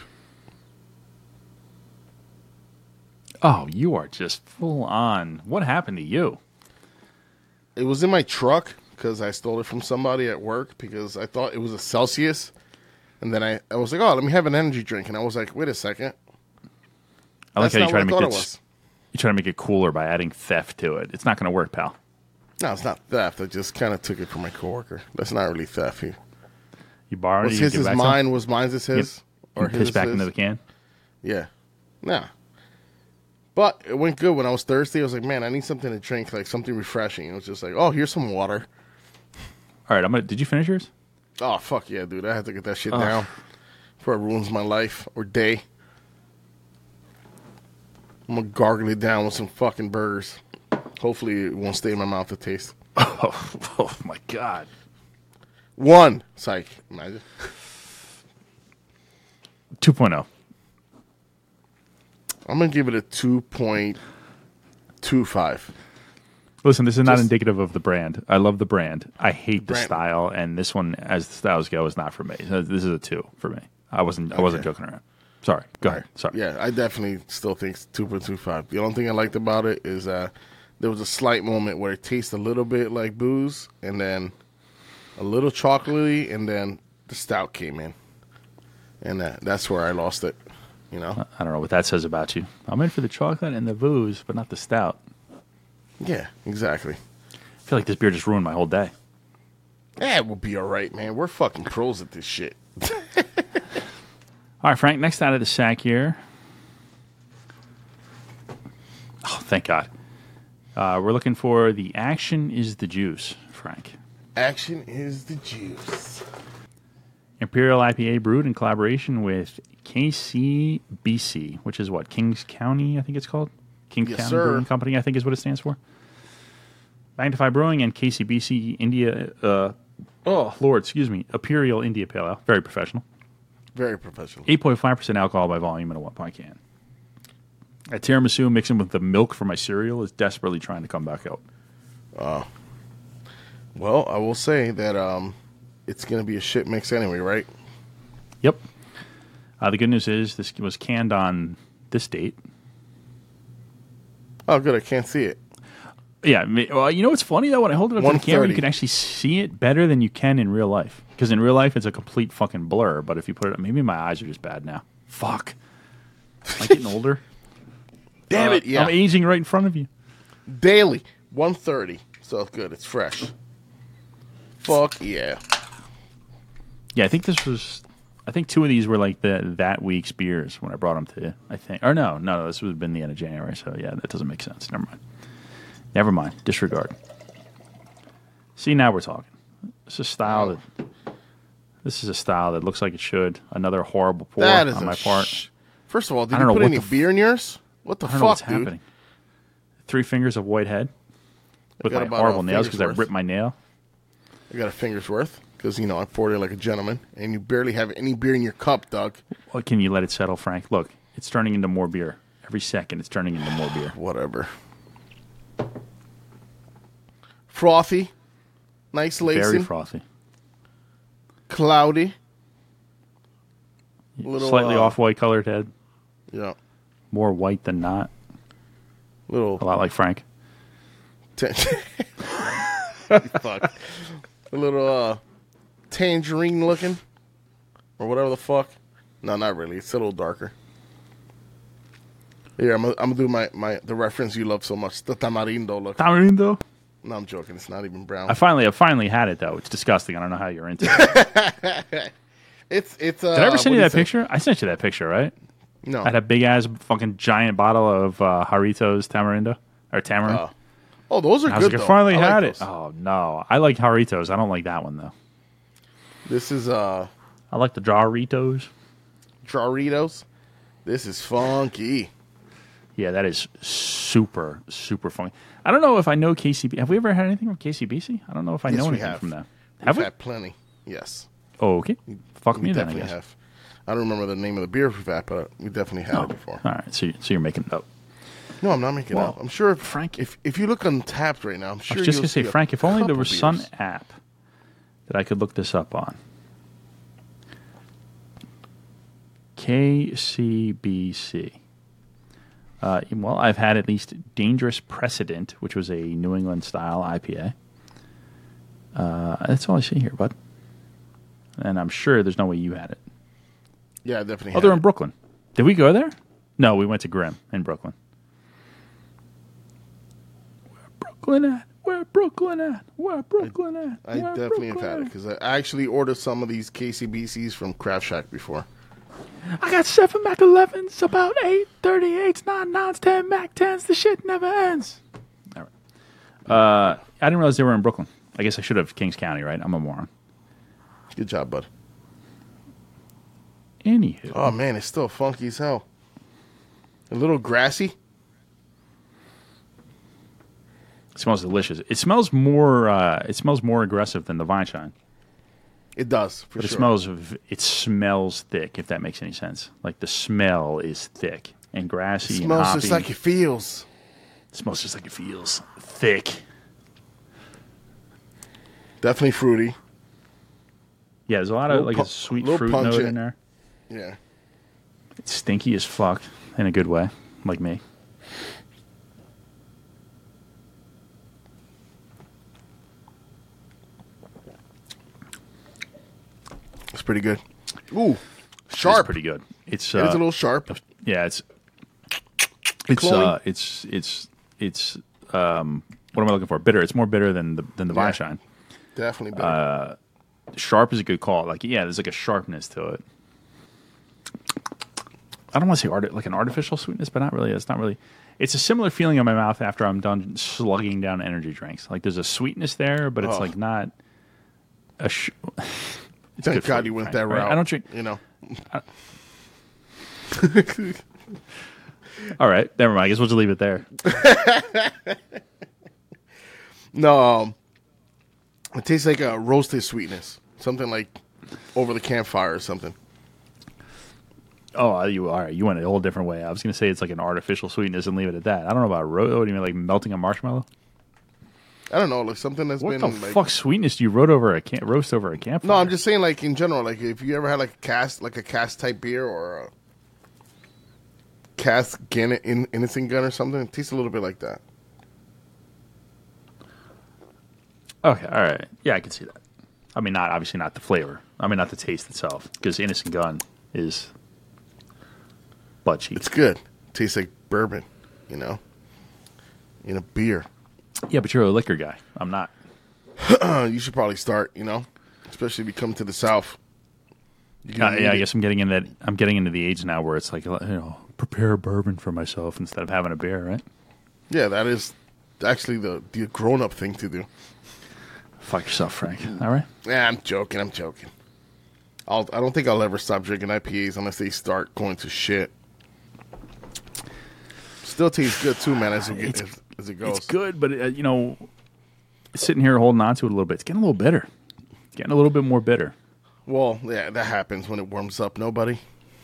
Oh, you are just full on. What happened to you? It was in my truck because I stole it from somebody at work because I thought it was a Celsius. And then I was like, oh, let me have an energy drink. And I was like, wait a second. I like That's how you try to what I make thought it. You try to make it cooler by adding theft to it. It's not going to work, pal. No, it's not theft. I just kind of took it from my coworker. That's not really theft. You borrowed it. Was You his give it is back mine? to him? Was mine is his? You Or piss his is back his? into the can. Yeah. Nah. But it went good when I was thirsty. I was like, man, I need something to drink, like something refreshing. It was just like, oh, here's some water. All right, Did you finish yours? Oh, fuck yeah, dude. I had to get that shit down before it ruins my life or day. I'm going to gargle it down with some fucking burgers. Hopefully it won't stay in my mouth to taste. Oh my God. One. Psych. Imagine. 2.0. I'm going to give it a 2.25. Listen, this is not Just- indicative of the brand. I love the brand. I hate the Brand. style, and this one, as the styles go, is not for me. So this is a 2 for me. I wasn't joking around. Sorry. Go ahead. Sorry. Yeah, I definitely still think it's 2.25. The only thing I liked about it is there was a slight moment where it tastes a little bit like booze, and then a little chocolatey, and then the stout came in. And that's where I lost it, you know? I don't know what that says about you. I'm in for the chocolate and the booze, but not the stout. Yeah, exactly. I feel like this beer just ruined my whole day. Yeah, we'll be all right, man. We're fucking pros at this shit. All right, Frank, next out of the sack here. Oh, thank God. We're looking for the Action is the Juice, Frank. Action is the juice. Imperial IPA brewed in collaboration with KCBC, which is what? Kings County, I think it's called? Kings Yes, County sir. Brewing Company, I think is what it stands for. Magnify Brewing and KCBC India, Imperial India Pale Ale. Very professional. Very professional. 8.5% alcohol by volume in a 1-pint can. A tiramisu mixing with the milk for my cereal is desperately trying to come back out. Well, I will say that it's going to be a shit mix anyway, right? Yep. The good news is this was canned on this date. Oh, good. I can't see it. Yeah. Well, you know what's funny, though? When I hold it up to the camera, you 1:30. can actually see it better than you can in real life. Because in real life, it's a complete fucking blur. But if you put it up, maybe my eyes are just bad now. Fuck. Am I getting older? Damn it, yeah. I'm aging right in front of you. Daily, 1:30. So it's good. It's fresh. Fuck yeah. Yeah, I think this was. I think 2 of these were like that week's beers when I brought them to you. I think, or no, this would have been the end of January. So yeah, that doesn't make sense. Never mind. Disregard. See, now we're talking. This is a style that looks like it should. Another horrible pour That is on a my part. First of all, did I you don't know put what any the beer in yours? What the I don't know what's fuck, dude? happening. 3 fingers of white head with got my about horrible a nails finger's because I worth. ripped my nail. I got a finger's worth because, I poured it like a gentleman, and you barely have any beer in your cup, Doug. Well, can you let it settle, Frank? Look, it's turning into more beer. Every second, it's turning into more beer. Whatever. Frothy. Nice lacing. Very frothy. Cloudy. Little, Slightly off-white colored head. Yeah. More white than not. A Little. lot like Frank. Fuck. A little tangerine looking. Or whatever the fuck. No, not really. It's a little darker. Here, I'm gonna do the reference you love so much. The tamarindo look. Tamarindo? No, I'm joking. It's not even brown. I finally had it though. It's disgusting. I don't know how you're into it. It's. Did I ever send you that picture? I sent you that picture, right? No. I had a big ass fucking giant bottle of Jarritos tamarindo or tamarind. Oh, those are I was good. like, I finally had those. it. Oh no, I like Jarritos. I don't like that one though. This is I like the Jarritos. Jarritos. This is funky. Yeah, that is super, super funny. I don't know if I know KCB. Have we ever had anything from KCBC? I don't know if I know anything from them. Have we? Had plenty. Yes. Oh, okay. Fuck We me then, I definitely guess. have. I don't remember the name of the beer we've had, but we definitely had it before. All right, so you're making it up. No, I'm not making it up. I'm sure, Frank. If you look on Tapped right now, I'm sure. I was just you'll gonna say, see a Frank, if only there couple was beers. some app that I could look this up on. KCBC. Well, I've had at least Dangerous Precedent, which was a New England style IPA. That's all I see here, bud. And I'm sure there's no way you had it. Yeah, I definitely. Oh, they're had in it. Brooklyn. Did we go there? No, we went to Grimm in Brooklyn. Where Brooklyn at? Where Brooklyn at? Where Brooklyn at? I definitely have had it because I actually ordered some of these KCBCs from Craft Shack before. I got 7 Mac 11s, about 8 38s, 9 9s, 10 Mac 10s. The shit never ends. All right. I didn't realize they were in Brooklyn. I guess I should have Kings County, right? I'm a moron. Good job, bud. Anywho. Oh man, it's still funky as hell. A little grassy. It smells delicious. It smells more. It smells more aggressive than the Vine Shine. It does, for But sure. it smells thick, if that makes any sense. Like the smell is thick and grassy and Smells hoppy. just like it feels. It smells just like it feels. Thick. Definitely fruity. Yeah, there's a lot of Little a sweet little fruit note pungent. in there. Yeah. It's stinky as fuck in a good way, like me. It's pretty good. Ooh, It's sharp. pretty good. It's It is a little sharp. yeah, it's Cloying. what am I looking for? Bitter. It's more bitter than the Yeah. Vine Shine. Definitely better. Sharp is a good call. Like there's like a sharpness to it. I don't want to say like an artificial sweetness, but not really. It's not really. It's a similar feeling in my mouth after I'm done slugging down energy drinks. Like there's a sweetness there, but it's like not a. It's Thank good for God you went Frank, that right? route. I don't drink. You know. All right, never mind. I guess we'll just leave it there. No, it tastes like a roasted sweetness. Something like over the campfire or something. Oh, you all right? You went a whole different way. I was going to say it's like an artificial sweetness and leave it at that. I don't know about what do you mean, like melting a marshmallow? I don't know, like something that's What been the like. fuck sweetness do you roast over a campfire? No, I'm just saying, like in general, like if you ever had like a cast type beer or a cast innocent gun or something, it tastes a little bit like that. Okay, all right. Yeah, I can see that. I mean, obviously not the flavor. I mean, not the taste itself, because Innocent Gun is butt cheek. It's good. It tastes like bourbon, you know, in a beer. Yeah, but you're a liquor guy. I'm not. You should probably start, you know, especially if you come to the South. Yeah, I guess I'm getting in that. I'm getting into the age now where it's like, prepare a bourbon for myself instead of having a beer, right? Yeah, that is actually the grown up thing to do. Fuck yourself, Frank. All right. Yeah, I'm joking. I don't think I'll ever stop drinking IPAs unless they start going to shit. Still tastes good too, man. As it goes, It's good, but sitting here holding on to it a little bit, it's getting a little bitter. It's getting a little bit more bitter. Well, yeah, that happens when it warms up. Nobody.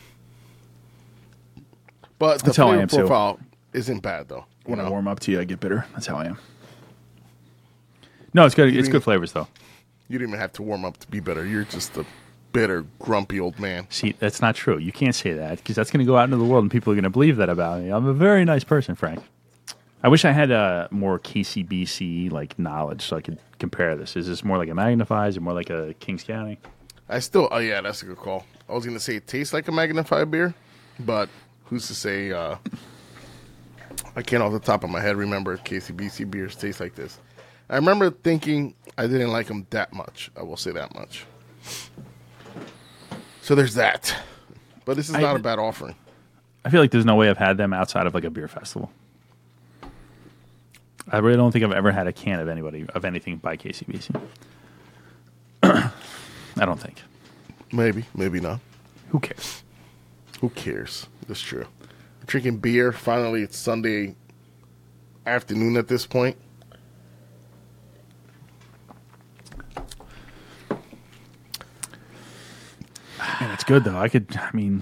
But the That's how I flavor am, too. profile isn't bad though. When I warm up to you, I get bitter. That's how I am. No, it's good. It's good flavors, though. You didn't even have to warm up to be better. You're just a bitter, grumpy old man. See, that's not true. You can't say that because that's going to go out into the world and people are going to believe that about me. I'm a very nice person, Frank. I wish I had more KCBC like knowledge so I could compare this. Is this more like a Magnifies or more like a Kings County? Oh yeah, that's a good call. I was gonna say it tastes like a magnified beer, but who's to say? I can't off the top of my head remember if KCBC beers taste like this. I remember thinking I didn't like them that much. I will say that much. So there's that. But this is not a bad offering. I feel like there's no way I've had them outside of like a beer festival. I really don't think I've ever had a can of anything by KCBC. I don't think. Maybe not. Who cares? Who cares? That's true. Drinking beer. Finally, it's Sunday afternoon at this point. And it's good though. In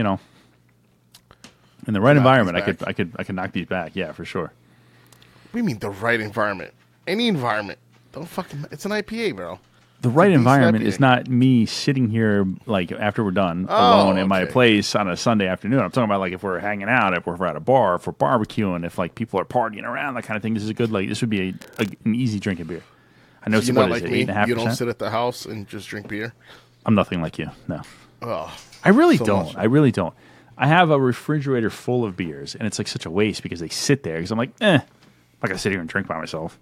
the right environment, I could knock these back. Yeah, for sure. What do you mean the right environment? Any environment. Don't fucking. It's an IPA, bro. The right environment is not me sitting here like after we're done alone in my place on a Sunday afternoon. I'm talking about like if we're hanging out, if we're at a bar, if we're barbecuing, if like people are partying around, that kind of thing. This is a good this would be an easy drinking beer. I know. So you're not like me. 8.5%? You don't sit at the house and just drink beer. I'm nothing like you. No. Oh, I really don't. I really don't. I have a refrigerator full of beers, and it's like such a waste because they sit there. Because I'm like, I'm not gonna sit here and drink by myself.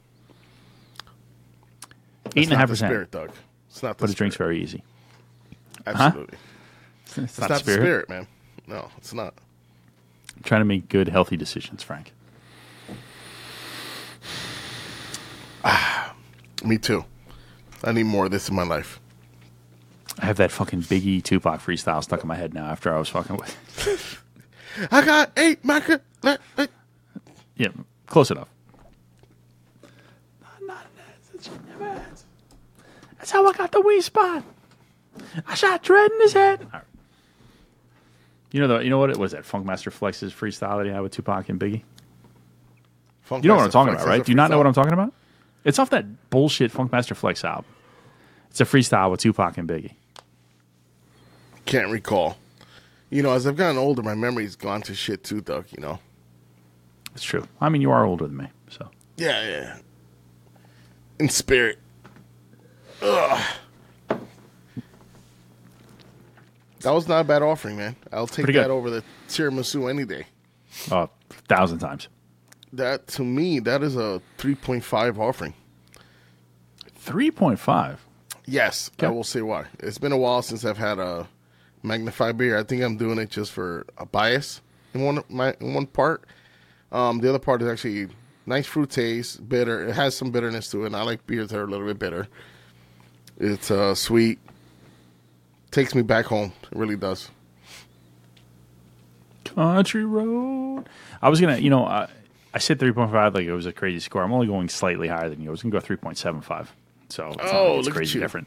8.5%. Spirit, Doug. It's not the but it drinks very easy. Absolutely. Huh? It's not the spirit, man. No, it's not. I'm trying to make good, healthy decisions, Frank. Me too. I need more of this in my life. I have that fucking Biggie Tupac freestyle stuck in my head now after I was fucking with. I got 8 macca. Yeah, close enough. That's how I got the weed spot. I shot Dread in his head. Right. You know what? What was that? Funkmaster Flex's freestyle that he had with Tupac and Biggie. You know what I'm talking about, right? Do you not know what I'm talking about? It's off that bullshit Funkmaster Flex album. It's a freestyle with Tupac and Biggie. Can't recall. As I've gotten older, my memory's gone to shit too, Doug. It's true. I mean, you are older than me, so. Yeah. In spirit. Ugh. That was not a bad offering, man. I'll take that over the tiramisu any day. 1,000 times. That, to me, that is a 3.5 offering. 3.5? Yes, okay. I will say why. It's been a while since I've had a magnified beer. I think I'm doing it just for a bias in one part. The other part is actually nice fruit taste, bitter. It has some bitterness to it, and I like beers that are a little bit bitter. It's sweet. Takes me back home. It really does. Country road. I was going to, I said 3.5 like it was a crazy score. I'm only going slightly higher than you. I was going to go 3.75. So it's not like it's crazy different.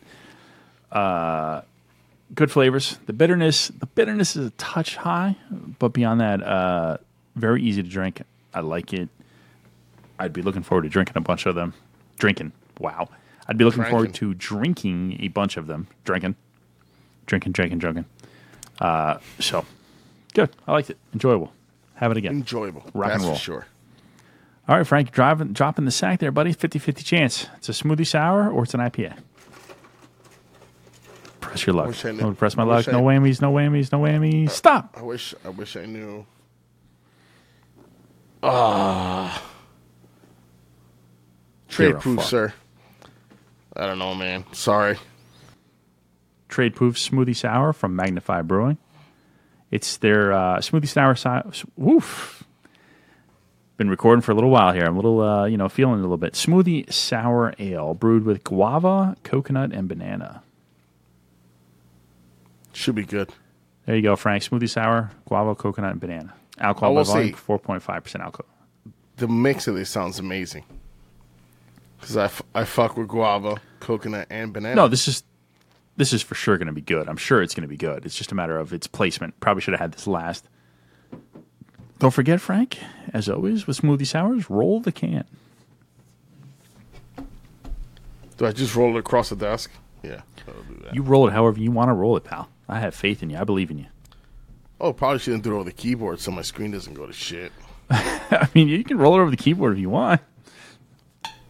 Good flavors. The bitterness is a touch high, but beyond that, very easy to drink. I like it. I'd be looking forward to drinking a bunch of them. Wow. I'd be looking forward to drinking a bunch of them. Drinking. So, good. I liked it. Enjoyable. Have it again. Enjoyable. Rock and roll. For sure. All right, Frank, dropping the sack there, buddy. 50-50 chance. It's a smoothie sour or it's an IPA. Press your luck. Press my luck. No whammies. Stop. I wish I knew. Trade proof, sir. I don't know, man. Sorry. Trade proof smoothie sour from Magnify Brewing. It's their smoothie sour. Woof. Been recording for a little while here. I'm a little, feeling it a little bit. Smoothie sour ale brewed with guava, coconut, and banana. Should be good. There you go, Frank. Smoothie sour, guava, coconut, and banana. Alcohol by volume, 4.5% alcohol. The mix of this sounds amazing. Because I fuck with guava, coconut, and banana. No, this is for sure going to be good. I'm sure it's going to be good. It's just a matter of its placement. Probably should have had this last. Don't forget, Frank, as always, with smoothie sours, roll the can. Do I just roll it across the desk? Yeah, I'll do that. You roll it however you want to roll it, pal. I have faith in you. I believe in you. Oh, probably shouldn't do it over the keyboard so my screen doesn't go to shit. I mean, you can roll it over the keyboard if you want.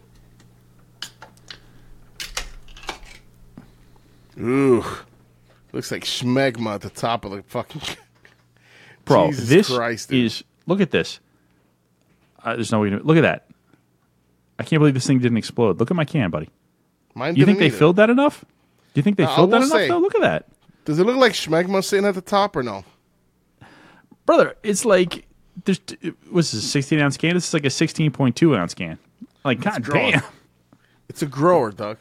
Ooh, Looks like schmegma at the top of the fucking. Bro, Jesus this Christ, dude. is. Look at this. There's no way to. Look at that. I can't believe this thing didn't explode. Look at my can, buddy. Mine You think didn't they either. filled that enough? Do you think they filled that will enough? say- Though? Look at that. Does it look like schmegma sitting at the top or no? Brother, it's like. What's this, a 16-ounce can? This is like a 16.2-ounce can. Like, god growing. damn. It's a grower, Doug.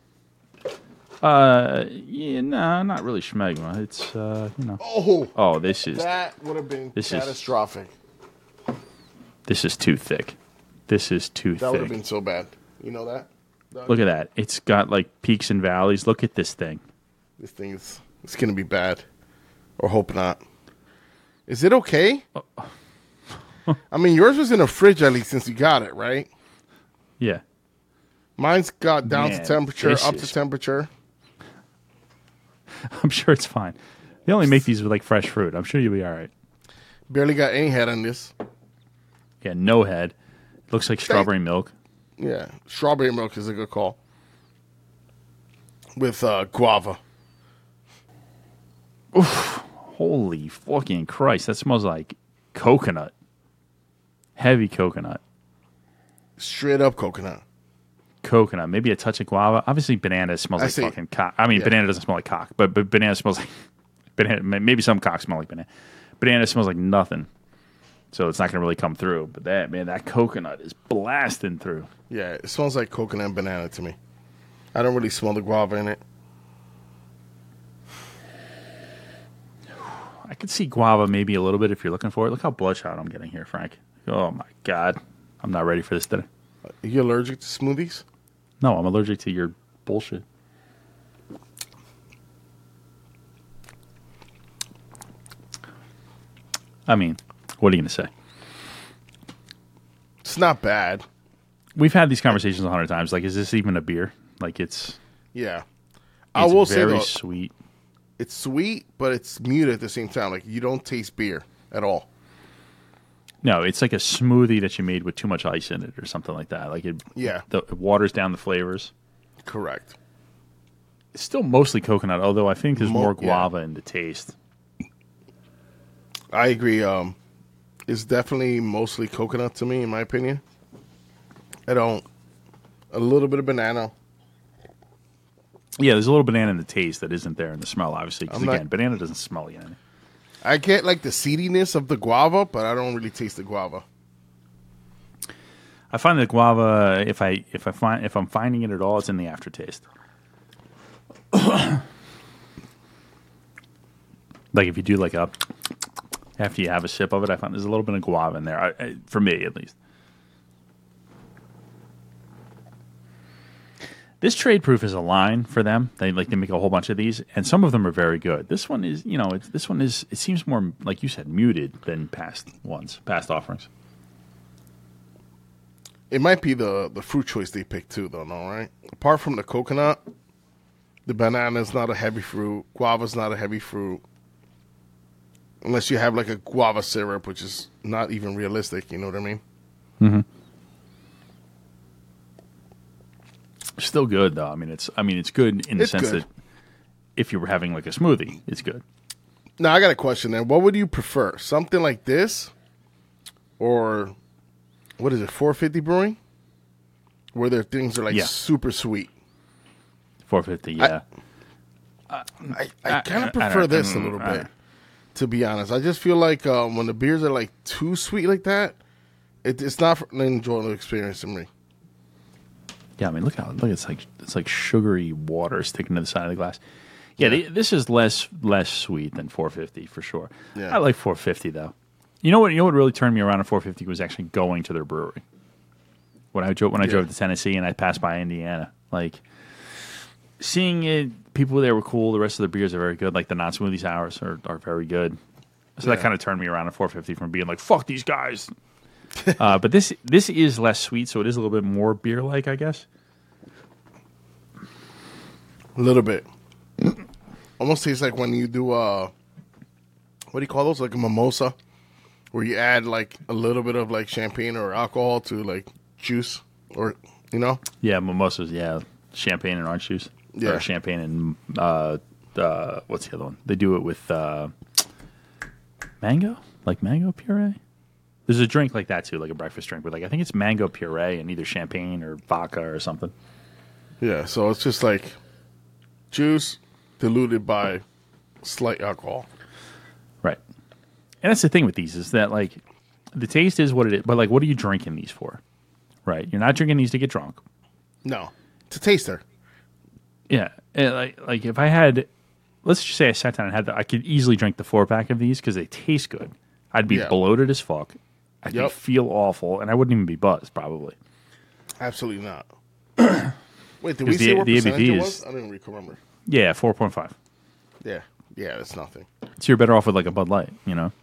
Yeah, no, not really schmegma. It's, you know. Oh, This is that would have been This is- catastrophic. too thick. This is too That would have thick. been so bad. You know that? Doug? Look at that. It's got like peaks and valleys. Look at this thing. This thing is it's gonna be bad, or hope not. Is it okay? I mean, yours was in a fridge at least since you got it, right? Yeah. Mine's got down Man, to temperature, this up to is- temperature. I'm sure it's fine. They only make these with like fresh fruit. I'm sure you'll be all right. Barely got any head on this. Yeah, no head. Looks like strawberry milk. Yeah, strawberry milk is a good call. With guava. Holy fucking Christ. That smells like coconut. Heavy coconut. Straight up coconut. Coconut. Maybe a touch of guava. Obviously, banana smells I like see. fucking cock. I mean, Yeah. banana doesn't smell like cock, but banana smells like banana. Maybe some cock smell like banana. Banana smells like nothing. So it's not going to really come through. But that coconut is blasting through. Yeah, it smells like coconut and banana to me. I don't really smell the guava in it. I could see guava maybe a little bit if you're looking for it. Look how bloodshot I'm getting here, Frank. Oh my God. I'm not ready for this today. Are you allergic to smoothies? No, I'm allergic to your bullshit. I mean, what are you going to say? It's not bad. We've had these conversations 100 times. Like, is this even a beer? Like, it's Yeah. I it's will say very though, sweet. it's sweet, but it's muted at the same time. Like you don't taste beer at all. No, it's like a smoothie that you made with too much ice in it or something like that. Like, it waters down the flavors. Correct. It's still mostly coconut, although I think there's more Yeah. guava in the taste. I agree. It's definitely mostly coconut to me, in my opinion. A little bit of banana. Yeah, there's a little banana in the taste that isn't there in the smell, obviously. Because, I'm not- again, banana doesn't smell like anything. I get like the seediness of the guava, but I don't really taste the guava. I find the guava, if I'm finding it at all, it's in the aftertaste. Like if you do like after you have a sip of it, I find there's a little bit of guava in there. For me, at least. This trade proof is a line for them. They make a whole bunch of these, and some of them are very good. This one is, it seems more, like you said, muted than past offerings. It might be the fruit choice they picked too, though, no, right? Apart from the coconut, the banana's not a heavy fruit. Guava's not a heavy fruit. Unless you have like a guava syrup, which is not even realistic, you know what I mean? Mm-hmm. Still good though. I mean, it's good in the It's sense good. that if you were having like a smoothie, it's good. Now, I got a question there. What would you prefer? Something like this? Or, what is it, 450 Brewing? Where their things are like Yeah. super sweet. 450, yeah. I kind of prefer this a little I bit, don't- to be honest. I just feel like when the beers are like too sweet like that, it's not an enjoyable experience to me. Yeah, I mean, look, it's like sugary water sticking to the side of the glass. Yeah, this is less sweet than 450 for sure. Yeah. I like 450 though. You know what really turned me around at 450 was actually going to their brewery. When I drove to Tennessee and I passed by Indiana, like seeing it, people there were cool. The rest of the beers are very good. Like the non-smoothie sours are very good. So that kind of turned me around at 450 from being like, fuck these guys. But this is less sweet, so it is a little bit more beer-like, I guess. A little bit. Almost tastes like when you do, what do you call those? Like a mimosa, where you add like a little bit of like champagne or alcohol to like juice, or, you know? Yeah, mimosas, yeah. Champagne and orange juice. Yeah. Or champagne and what's the other one? They do it with mango, like mango puree. There's a drink like that too, like a breakfast drink with I think it's mango puree and either champagne or vodka or something. Yeah, so it's just like juice diluted by slight alcohol. Right. And that's the thing with these is that like the taste is what it is, but like what are you drinking these for? Right. You're not drinking these to get drunk. No, it's a taster. Yeah. And like if I had, let's just say I sat down and I could easily drink the 4-pack of these because they taste good. I'd be bloated as fuck. I'd feel awful, and I wouldn't even be buzzed probably. Absolutely not. Wait, did we see what percentage it was? I didn't remember. Yeah, 4.5. Yeah, that's nothing. So you're better off with like a Bud Light, you know?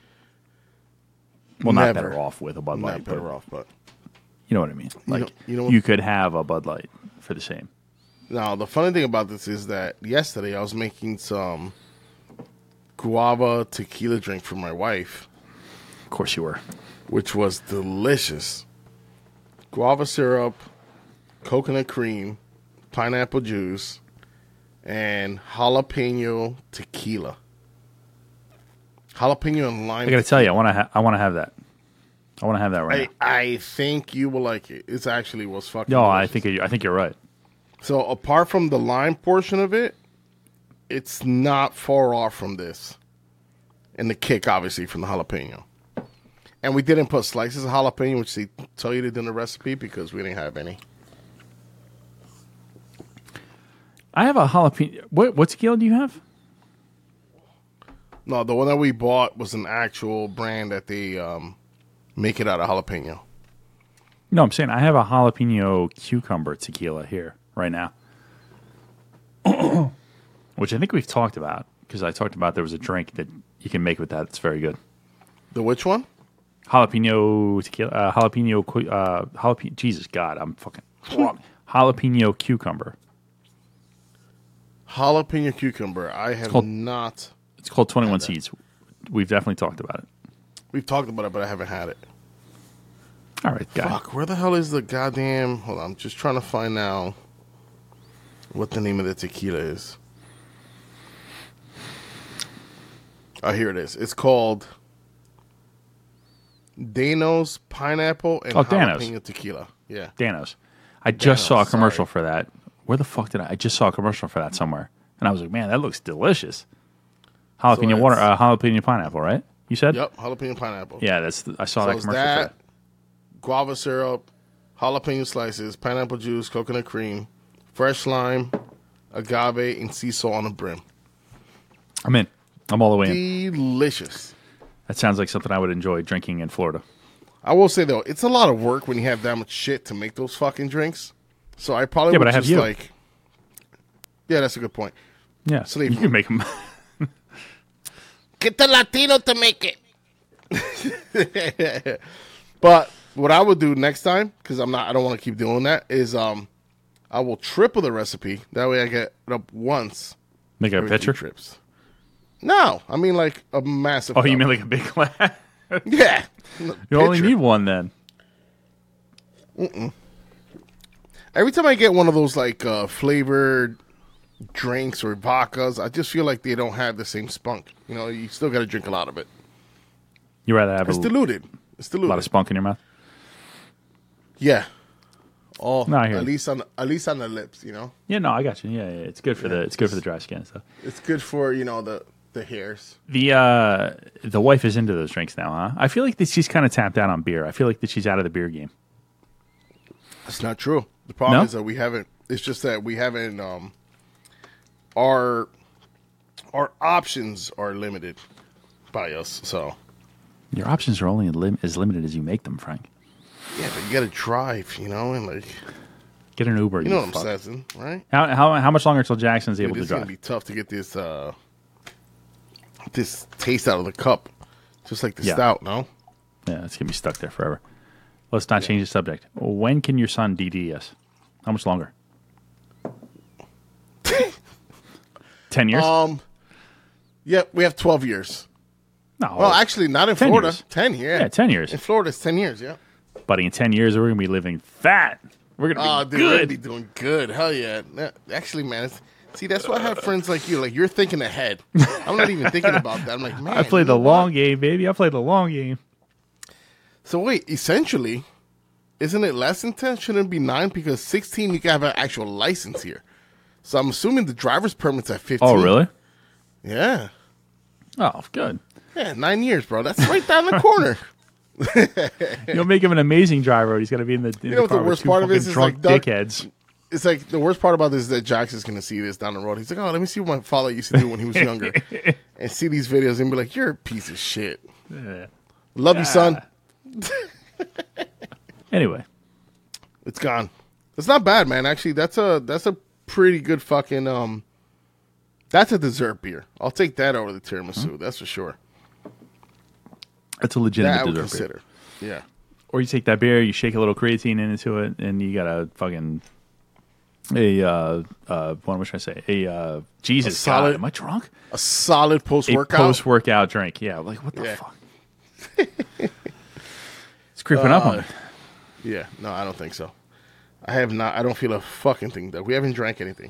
Well, not better off with a Bud Light. Not better off, but you know what I mean. Like you you could have a Bud Light for the same. Now, the funny thing about this is that yesterday I was making some guava tequila drink for my wife. Of course you were. Which was delicious. Guava syrup, coconut cream, pineapple juice, and jalapeno tequila. Jalapeno and lime. I got to tell you, I want to have that. I want to have that right now. I think you will like it. It's actually was fucking. No, delicious. I think you're right. So apart from the lime portion of it, it's not far off from this, and the kick obviously from the jalapeno. And we didn't put slices of jalapeno, which they tell you to do in the recipe because we didn't have any. I have a jalapeno. What tequila do you have? No, the one that we bought was an actual brand that they make it out of jalapeno. No, I'm saying I have a jalapeno cucumber tequila here right now, which I think we've talked about because I talked about there was a drink that you can make with that. It's very good. The which one? Jalapeno tequila. Jalapeno. Jesus God, I'm fucking wrong. Jalapeno cucumber. Jalapeno cucumber. I have not. It's called 21 Seeds. We've definitely talked about it. We've talked about it, but I haven't had it. All right, guy. Fuck, where the hell is the goddamn... Hold on, I'm just trying to find out what the name of the tequila is. Oh, here it is. It's called Danos Pineapple and Jalapeno Tequila. Yeah. Danos. I just saw a commercial for that. Where the fuck did I just saw a commercial for that somewhere. And I was like, man, that looks delicious. Jalapeno jalapeno pineapple, right? You said? Yep, jalapeno pineapple. Yeah, I saw that commercial for that. Guava syrup, jalapeno slices, pineapple juice, coconut cream, fresh lime, agave, and sea salt on the brim. I'm in. I'm all the way in. Delicious. That sounds like something I would enjoy drinking in Florida. I will say, though, it's a lot of work when you have that much shit to make those fucking drinks. So I probably would just like... Yeah, that's a good point. Yeah, so you can make them. Get the Latino to make it. But what I would do next time, because I don't want to keep doing that, is I will triple the recipe. That way I get it up once. Make a pitcher? Trips. No, I mean like a massive. Oh, you mean like a big glass? Yeah. You only need one then. Every time I get one of those like flavored drinks or vodkas, I just feel like they don't have the same spunk. You know, you still got to drink a lot of it. You rather have diluted. It's diluted. A lot of spunk in your mouth. Yeah. Oh, no, at least on the lips, you know. Yeah, no, I got you. Yeah, it's good for it's good for the dry skin stuff. It's good for the hairs. The wife is into those drinks now, huh? I feel like that she's kind of tapped out on beer. I feel like that she's out of the beer game. That's not true. The problem is that we haven't. It's just that we haven't. Our options are limited by us. So your options are only as limited as you make them, Frank. Yeah, but you got to drive, and like get an Uber. You know what I'm saying, right? How much longer until Jackson's able to drive? It's gonna be tough to get this taste out of the cup, just like the stout. No. Yeah, it's gonna be stuck there forever. Let's not change the subject. When can your son DD us? How much longer? 10 years? Yeah, we have 12 years. No. Well, actually, not in Florida. Years. 10 years. Yeah, 10 years. In Florida, it's 10 years, yeah. Buddy, in 10 years, we're going to be living fat. We're going to be good. We're going to be doing good. Hell yeah. Actually, man, See, that's why I have friends like you. Like, you're thinking ahead. I'm not even thinking about that. I'm like, man. I played the long game, baby. I played the long game. So wait, essentially, isn't it less than 10? Shouldn't it be 9? Because 16, you can have an actual license here. So I'm assuming the driver's permit's at 15. Oh, really? Yeah. Oh, good. Yeah, 9 years, bro. That's right down the corner. You'll make him an amazing driver. He's going to be in the You know what the worst part of it is? Drunk dickheads. It's like the worst part about this is that Jax is going to see this down the road. He's like, oh, let me see what my father used to do when he was younger. And see these videos and be like, you're a piece of shit. Yeah. Love you, son. Anyway. It's gone. It's not bad, man. Actually, that's a pretty good fucking that's a dessert beer. I'll take that over the tiramisu. That's for sure. That's a legitimate that I would dessert consider. beer. Yeah. Or you take that beer, you shake a little creatine into it, and you got a fucking what am I trying to say? Jesus, solid, God, am I drunk? A solid post-workout? Post-workout drink, yeah. Like, what the fuck? It's creeping up on me. Yeah, no, I don't think so. I don't feel a fucking thing, though. We haven't drank anything.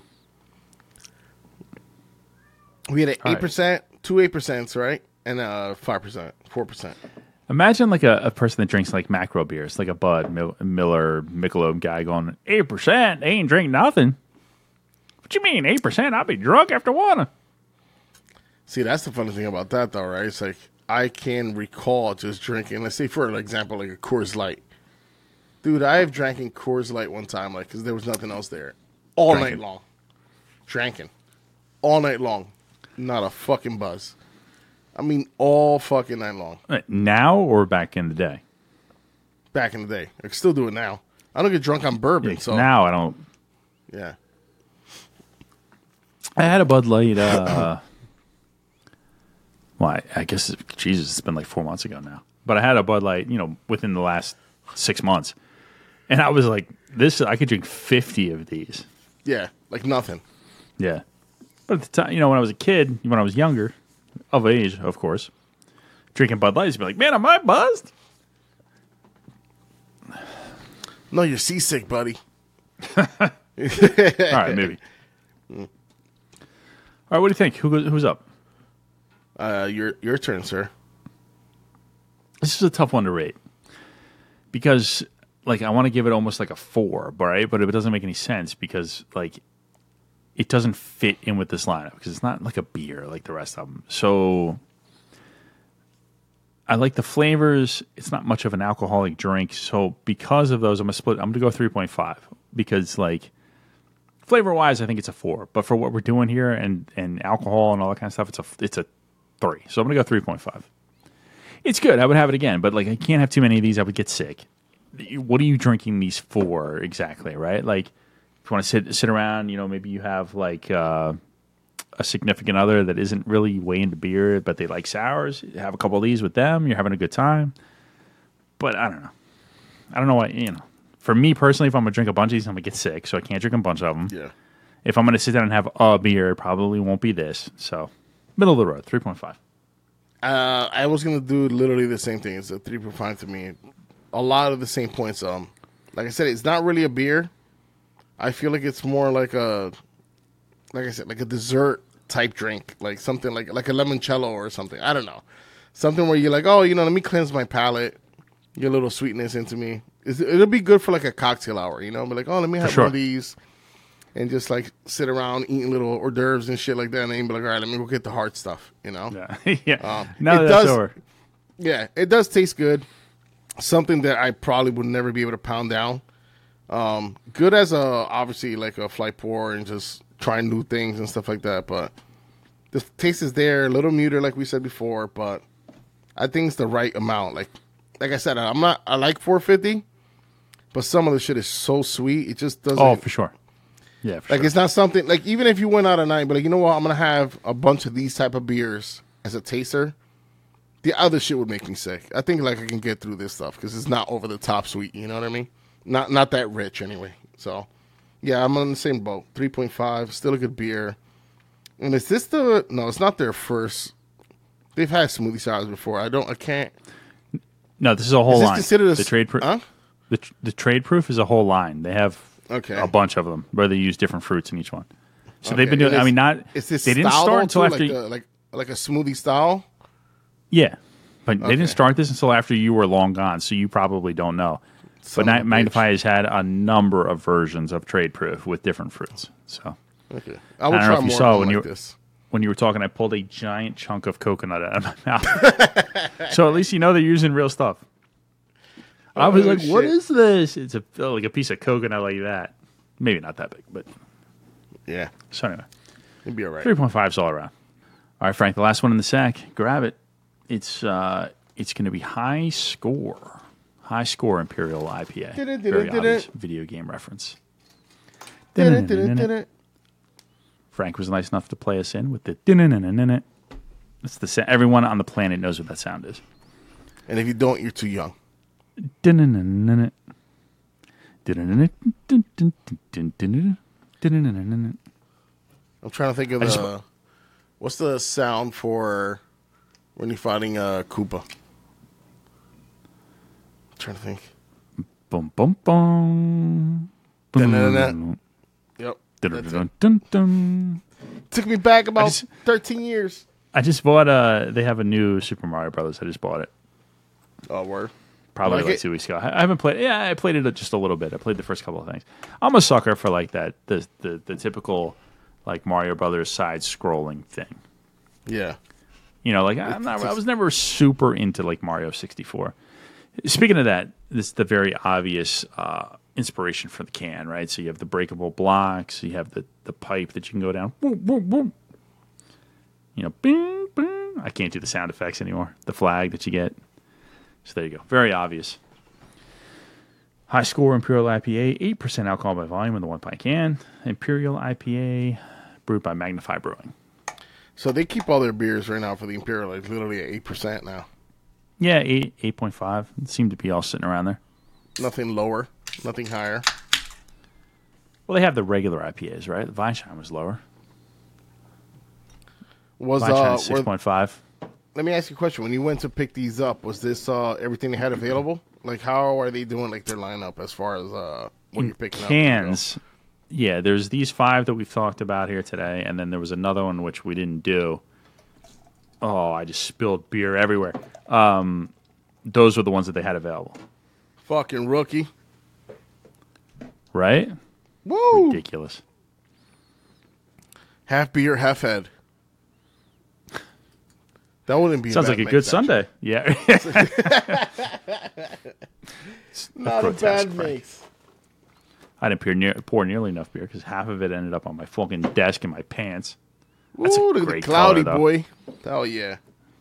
We had an 8%, two 8%, right? And 5%, 4%. Imagine like a person that drinks like macro beers, like a Bud, Miller, Michelob guy going, 8%, they ain't drink nothing. What you mean, 8%? I'll be drunk after one. See, that's the funny thing about that, though, right? It's like, I can recall just drinking, let's say, for example, like a Coors Light. Dude, I have drank Coors Light one time, like, because there was nothing else there. All night long. Dranking. All night long. Not a fucking buzz. I mean, all fucking night long. Now or back in the day? Back in the day. I can still do it now. I don't get drunk on bourbon, Yeah, so. now I don't. Yeah. I had a Bud Light, well, I guess, Jesus, it's been like 4 months ago now. But I had a Bud Light, within the last 6 months. And I was like, I could drink 50 of these. Yeah, like nothing. Yeah. But at the time, when I was a kid, when I was younger, of age, of course, drinking Bud Lights, you'd be like, man, am I buzzed? No, you're seasick, buddy. All right, maybe. All right, what do you think? Who's up? Your turn, sir. This is a tough one to rate. Because, I want to give it almost like a 4, right? But it doesn't make any sense because, it doesn't fit in with this lineup because it's not like a beer like the rest of them. So I like the flavors. It's not much of an alcoholic drink. So because of those, I'm going to go 3.5 because flavor wise, I think it's a 4. But for what we're doing here and alcohol and all that kind of stuff, it's a 3. So I'm going to go 3.5. It's good. I would have it again, but I can't have too many of these. I would get sick. What are you drinking these for exactly? Right? If you want to sit around, maybe you have a significant other that isn't really way into beer, but they like sours. You have a couple of these with them. You're having a good time. But I don't know. I don't know why, For me personally, if I'm going to drink a bunch of these, I'm going to get sick, so I can't drink a bunch of them. Yeah. If I'm going to sit down and have a beer, it probably won't be this. So, middle of the road, 3.5. I was going to do literally the same thing. It's a 3.5 to me. A lot of the same points. Like I said, it's not really a beer. I feel like it's more like a dessert type drink, like something like a limoncello or something. I don't know. Something where you're like, oh, let me cleanse my palate, get a little sweetness into me. It'll be good for a cocktail hour, Be like, oh, let me have one of these and just sit around eating little hors d'oeuvres and shit like that. And then be like, all right, let me go get the hard stuff, Yeah. Yeah. Now that's over. Yeah, it does taste good. Something that I probably would never be able to pound down. Good as obviously a flight pour and just trying new things and stuff like that, but the taste is there, a little muted like we said before, but I think it's the right amount. Like I said, I like 450, but some of the shit is so sweet, it just doesn't. Oh, for sure. Yeah, for sure. It's not something, even if you went out at night, but you know what, I'm going to have a bunch of these type of beers as a taster, the other shit would make me sick. I think I can get through this stuff because it's not over the top sweet, you know what I mean? Not that rich anyway. So, yeah, I'm on the same boat. 3.5, still a good beer. And is this no, it's not their first. They've had smoothie sours before. I can't. No, this is a whole line. Considered the trade proof. Huh? The trade proof is a whole line. They have a bunch of them where they use different fruits in each one. So they've been doing. I mean, not. Is this they didn't style start until too, after. like a smoothie style? Yeah, but they didn't start this until after you were long gone, so you probably don't know. But Magnify has had a number of versions of Trade Proof with different fruits. So Okay, I don't know if you saw when you were talking. I pulled a giant chunk of coconut out of my mouth. So at least you know they're using real stuff. I was like, "What is this?" It's like a piece of coconut like that. Maybe not that big, but yeah. so anyway, It'd be all right. 3.5's all around. All right, Frank, the last one in the sack. Grab it. It's going to be High Score Imperial IPA. Very obvious video game reference. Frank was nice enough to play us in with the. That's the everyone on the planet knows what that sound is. And if you don't, you're too young. I'm trying to think of what's the sound for when you're fighting Koopa? I'm trying to think. Boom, boom, boom. Yep. Dun. Took me back about 13 years. I just bought they have a new Super Mario Brothers. I just bought it. Oh, word. Probably like 2 weeks ago. I haven't played. Yeah, I played it just a little bit. I played the first couple of things. I'm a sucker for like that the typical like Mario Brothers side scrolling thing. Yeah. You know, like I was never super into like Mario 64. Speaking of that, this is the very obvious inspiration for the can, right? So you have the breakable blocks, you have the pipe that you can go down. Boom, boom, boom. You know, bing, bing. I can't do the sound effects anymore. The flag that you get. So there you go. Very obvious. High Score Imperial IPA, 8% alcohol by volume in the 1-pint can. Imperial IPA brewed by Magnify Brewing. So they keep all their beers right now for the Imperial, like literally at 8% now. Yeah, 8.5. It seemed to be all sitting around there. Nothing lower, nothing higher. Well, they have the regular IPAs, right? The Vineschein was lower. Vineschein 6.5. Let me ask you a question. When you went to pick these up, was this everything they had available? Like, how are they doing like their lineup as far as what you're picking cans? Yeah, there's these 5 that we've talked about here today, and then there was another one which we didn't do. Oh, I just spilled beer everywhere. Those were the ones that they had available. Fucking rookie. Right? Woo! Ridiculous. Half beer, half head. That wouldn't be Sounds like a good Sunday. Yeah. Not a bad mix. I didn't pour nearly enough beer because half of it ended up on my fucking desk in my pants. That's Ooh, a look at great the cloudy color, boy. Hell yeah.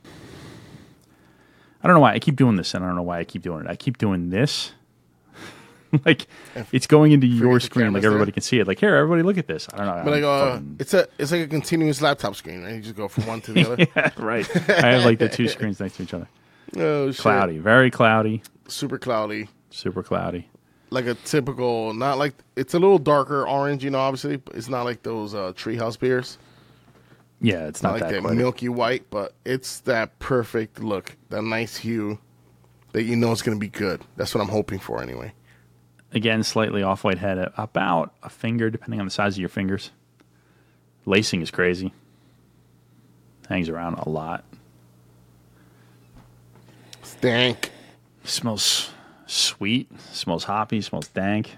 I don't know why I keep doing this, and I don't know why I keep doing it. I keep doing this. Like, it's going into your screen, like everybody can see it. Like, here, everybody look at this. I don't know. But like, it's like a continuous laptop screen, right? You just go from one to the other. Yeah, right. I have like the 2 screens next to each other. Oh, shit. Cloudy. Very cloudy. Super cloudy. Super cloudy. Like a typical, not like, it's a little darker orange, you know, obviously. But it's not like those Treehouse beers. Yeah, it's not like that milky white, but it's that perfect look, that nice hue that you know is going to be good. That's what I'm hoping for anyway. Again, slightly off-white head, about a finger, depending on the size of your fingers. Lacing is crazy. Hangs around a lot. Stank. Smells sweet. Smells hoppy. Smells dank.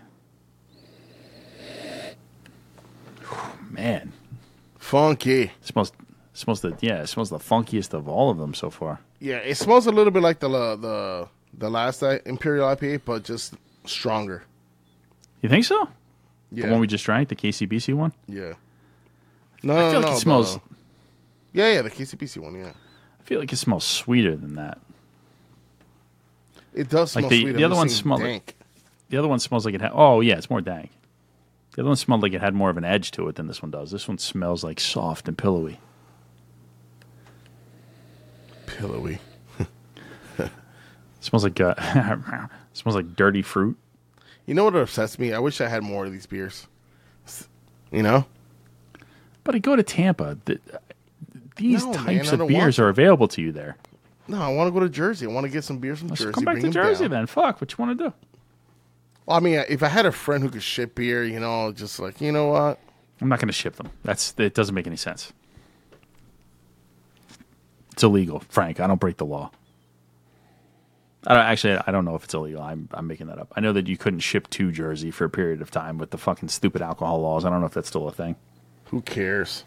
Man. Funky. It smells the funkiest of all of them so far. Yeah, it smells a little bit like the last Imperial IPA, but just stronger. You think so? Yeah. The one we just drank, the KCBC one? Yeah. I feel like it smells. Yeah, the KCBC one. Yeah. I feel like it smells sweeter than that. It does smell like sweeter. The other one smells like. The other one smells like it had. Oh yeah, it's more dank. The other one smelled like it had more of an edge to it than this one does. This one smells like soft and pillowy. Pillowy. Smells like smells like dirty fruit. You know what upsets me? I wish I had more of these beers. You know? But I go to Tampa. These types of beers are available to you there. No, I want to go to Jersey. I want to get some beers from Jersey. Come back to Jersey then. Fuck, what you want to do? Well, I mean, if I had a friend who could ship beer, you know, just like, you know what? I'm not going to ship them. It doesn't make any sense. It's illegal, Frank. I don't break the law. I don't know if it's illegal. I'm making that up. I know that you couldn't ship to Jersey for a period of time with the fucking stupid alcohol laws. I don't know if that's still a thing. Who cares?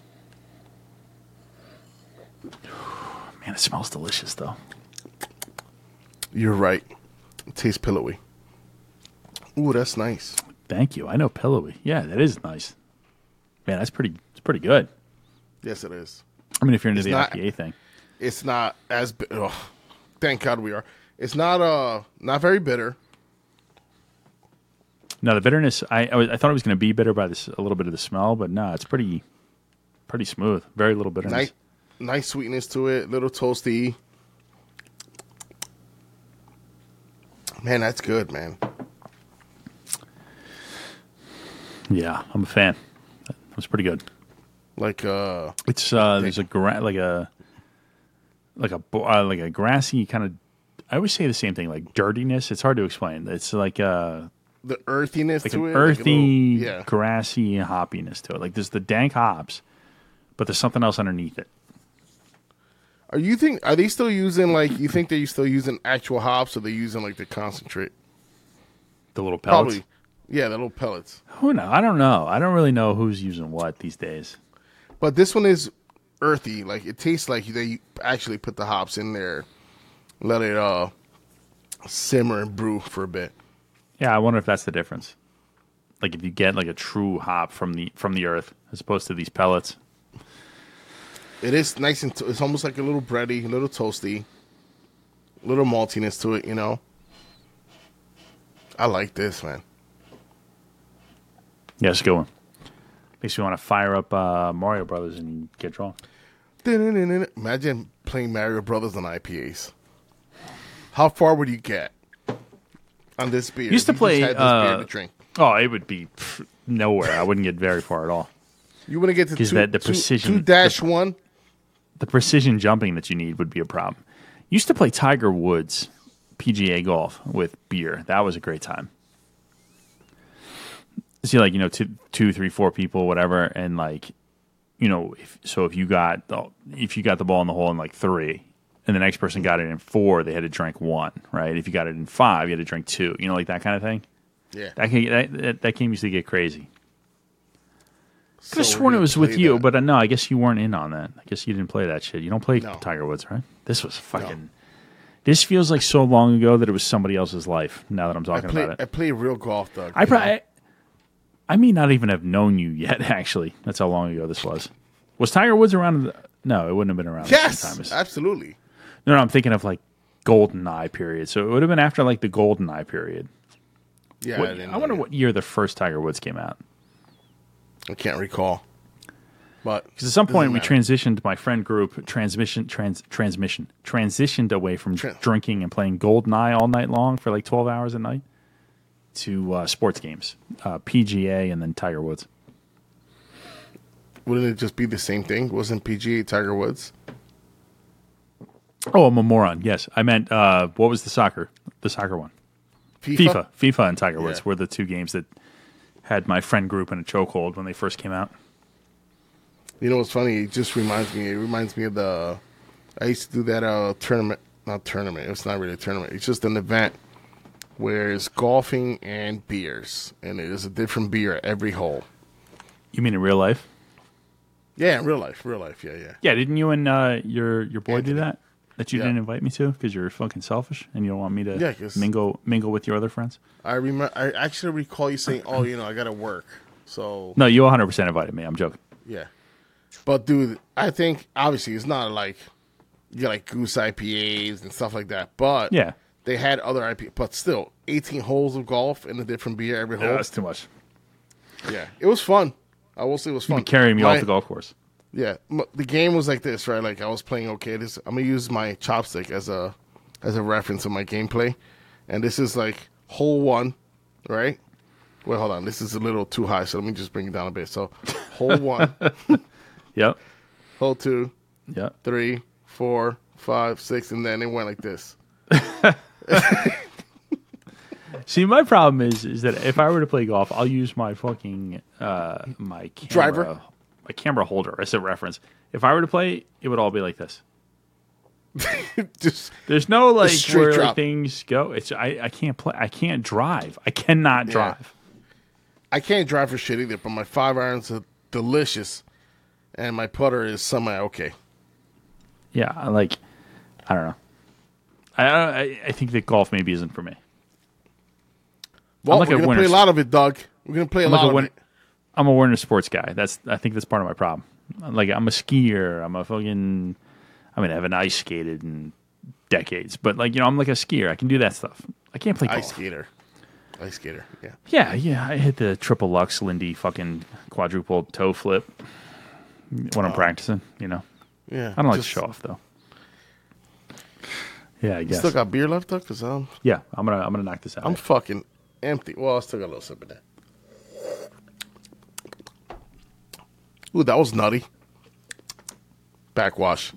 Man, it smells delicious, though. You're right. It tastes pillowy. Ooh, that's nice. Thank you. I know pillowy. Yeah, that is nice. Man, it's pretty good. Yes, it is. I mean, if you're into the IPA thing. It's not as... thank God we are. It's not very bitter. No, the bitterness, I thought it was going to be bitter by a little bit of the smell, but no, it's pretty smooth. Very little bitterness. Nice sweetness to it. Little toasty. Man, that's good, man. Yeah, I'm a fan. That was pretty good. Like it's there's a grassy kind of. I always say the same thing, like dirtiness. It's hard to explain. It's like the earthiness like to an it, earthy, like grassy hoppiness to it. Like there's the dank hops, but there's something else underneath it. Are they still using you think they're still using actual hops, or they're using like the concentrate? The little pellets? Probably. Yeah, the little pellets. Who knows? I don't know. I don't really know who's using what these days. But this one is earthy. Like it tastes like they actually put the hops in there, let it simmer and brew for a bit. Yeah, I wonder if that's the difference. Like if you get like a true hop from the earth as opposed to these pellets. It is nice and it's almost like a little bready, a little toasty, a little maltiness to it, you know. I like this, man. Yeah, it's a good one. Makes me want to fire up Mario Brothers and get drunk. Imagine playing Mario Brothers on IPAs. How far would you get on this beer? Used to play. Just had this beer to drink. Oh, it would be nowhere. I wouldn't get very far at all. You wouldn't get to the precision 2-1. The precision jumping that you need would be a problem. Used to play Tiger Woods PGA golf with beer. That was a great time. See, like, two, 3, 4 people, whatever, and like, if you got the ball in the hole in like 3, and the next person got it in 4, they had to drink 1, right? If you got it in 5, you had to drink 2. Like that kind of thing. Yeah, that game used to get crazy. So could have sworn it was with you, but no, I guess you weren't in on that. I guess you didn't play that shit. You don't play Tiger Woods, right? This was fucking. No. This feels like so long ago that it was somebody else's life. Now that I'm talking about it, I play real golf, Doug. I may not even have known you yet. Actually, that's how long ago this was. Was Tiger Woods around? No, it wouldn't have been around. Yes, the same time absolutely. No, I'm thinking of like Golden Eye period. So it would have been after like the Golden Eye period. Yeah, I wonder what year the first Tiger Woods came out. I can't recall. But because at some point we transitioned, my friend group transitioned away from drinking and playing GoldenEye all night long for like 12 hours a night to sports games, PGA and then Tiger Woods. Wouldn't it just be the same thing? Wasn't PGA Tiger Woods? Oh, I'm a moron. Yes, I meant what was the soccer one? FIFA and Tiger Woods were the two games that had my friend group in a chokehold when they first came out. You know what's funny? It just reminds me. It reminds me of I used to do that tournament. Not tournament. It's not really a tournament. It's just an event where it's golfing and beers, and it is a different beer at every hole. You mean in real life? Yeah, in real life. Yeah. Yeah, didn't you and your boy do that? That you didn't invite me to because you're fucking selfish and you don't want me to mingle with your other friends? I actually recall you saying, "Oh, I got to work." So no, you 100% invited me. I'm joking. Yeah. But, dude, I think, obviously, it's not like you got, like, Goose IPAs and stuff like that. But yeah, they had other IPAs. But still, 18 holes of golf and a different beer every hole. Yeah, that's too much. Yeah. It was fun. I will say it was fun. You'd be carrying me off the golf course. Yeah. The game was like this, right? Like, I was playing, I'm going to use my chopstick as a reference of my gameplay. And this is, like, hole 1, right? Wait, hold on. This is a little too high, so let me just bring it down a bit. So, hole 1. Yep. Hole 2. Yep. 3, 4, 5, 6, and then it went like this. See, my problem is that if I were to play golf, I'll use my fucking my camera, Driver? my camera holder as a reference. If I were to play, it would all be like this. Just There's no like straight where drop. things go. It's I can't play. I can't drive. I cannot drive. I can't drive for shit either, but my 5-irons are delicious, and my putter is semi-okay. Yeah, I don't know. I think that golf maybe isn't for me. Well, like we're a going to winner. play a lot of it, Doug. We're going to play a lot of it. I'm a winter sports guy. I think that's part of my problem. Like I'm a skier. I'm I mean, I haven't ice skated in decades, but I'm like a skier. I can do that stuff. I can't play golf. Ice skater, yeah. Yeah. I hit the triple Lux Lindy fucking quadruple toe flip when I'm practicing. Yeah. I don't like to show off though. Yeah, I guess. Still got beer left, Doug? Because Yeah, I'm gonna knock this out. I'm fucking empty. Well, I still got a little sip of that. Ooh, that was nutty. Backwash.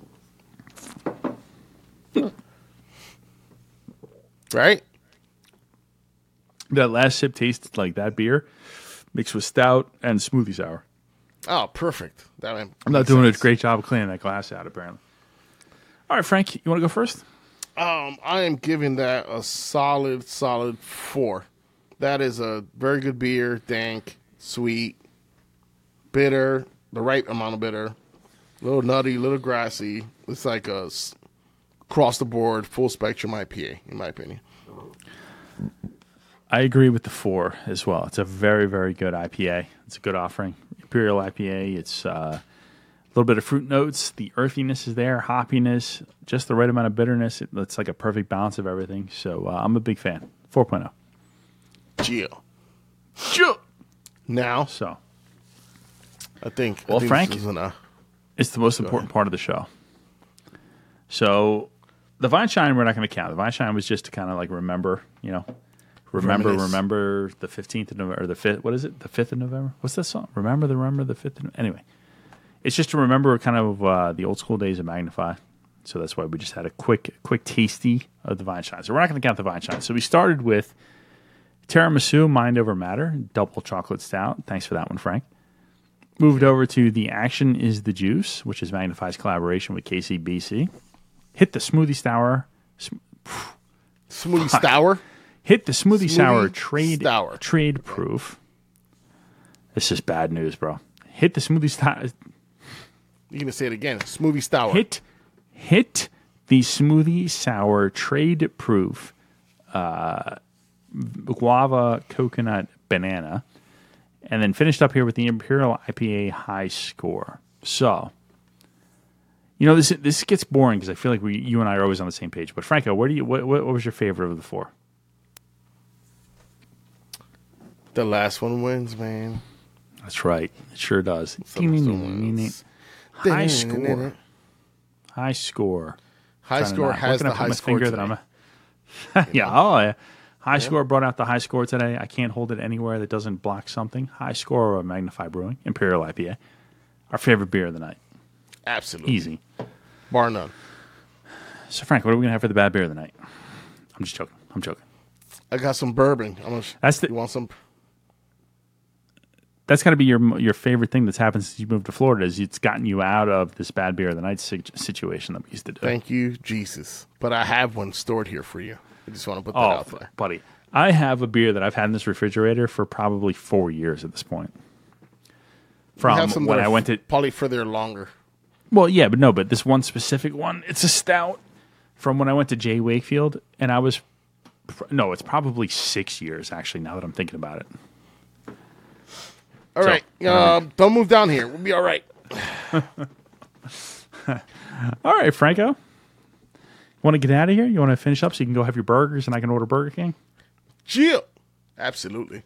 Right? That last sip tasted like that beer mixed with stout and smoothie sour. Oh, perfect. I'm not doing a great job of cleaning that glass out, apparently. All right, Frank, you want to go first? I am giving that a solid 4. That is a very good beer. Dank, sweet, bitter, the right amount of bitter. A little nutty, a little grassy. It's like a across the board, full spectrum IPA, in my opinion. I agree with the 4 as well. It's a very, very good IPA. It's a good offering. Imperial IPA. It's a little bit of fruit notes. The earthiness is there, hoppiness, just the right amount of bitterness. It's like a perfect balance of everything. So I'm a big fan. 4.0. Gio. Now, So I think. Well, Frank, this is it's the most important part of the show. So the Vine Shine, we're not going to count. The Vine Shine was just to kind of like remember, remember the 15th of November, or the 5th. What is it? The 5th of November? What's that song? Remember the 5th of November? Anyway, it's just to remember kind of the old school days of Magnify. So that's why we just had a quick tasty of the Vine Shine. So we're not going to count the Vine Shine. So we started with Tiramisu Mind Over Matter, double chocolate stout. Thanks for that one, Frank. Moved over to The Action is the Juice, which is Magnify's collaboration with KCBC. Hit the Smoothie Sour. Smoothie Sour? Hit the Smoothie Sour Sour. trade proof. This is bad news, bro. Hit the Smoothie Sour. You're going to say it again. Smoothie Sour. Hit the Smoothie Sour trade proof guava coconut banana. And then finished up here with the Imperial IPA high score. So, this gets boring because I feel like you and I are always on the same page. But Franco, what was your favorite of the 4? The last one wins, man. That's right. It sure does. High score. High score. High score has the high score today. Yeah. High score brought out the high score today. I can't hold it anywhere that doesn't block something. High score of Magnify Brewing, Imperial IPA. Our favorite beer of the night. Absolutely. Easy. Bar none. So, Frank, what are we going to have for the bad beer of the night? I'm just joking. I got some bourbon. You want some? That's got to be your favorite thing that's happened since you moved to Florida is it's gotten you out of this bad beer of the night situation that we used to do. Thank you, Jesus. But I have one stored here for you. I just want to put that out there. Buddy. I have a beer that I've had in this refrigerator for probably 4 years at this point. From when I went to... Probably further longer. Well, yeah, but this one specific one, it's a stout from when I went to J. Wakefield, and I was... No, it's probably 6 years, actually, now that I'm thinking about it. All right. Don't move down here. We'll be all right. All right, Franco. Want to get out of here? You want to finish up so you can go have your burgers and I can order Burger King? Chill. Absolutely.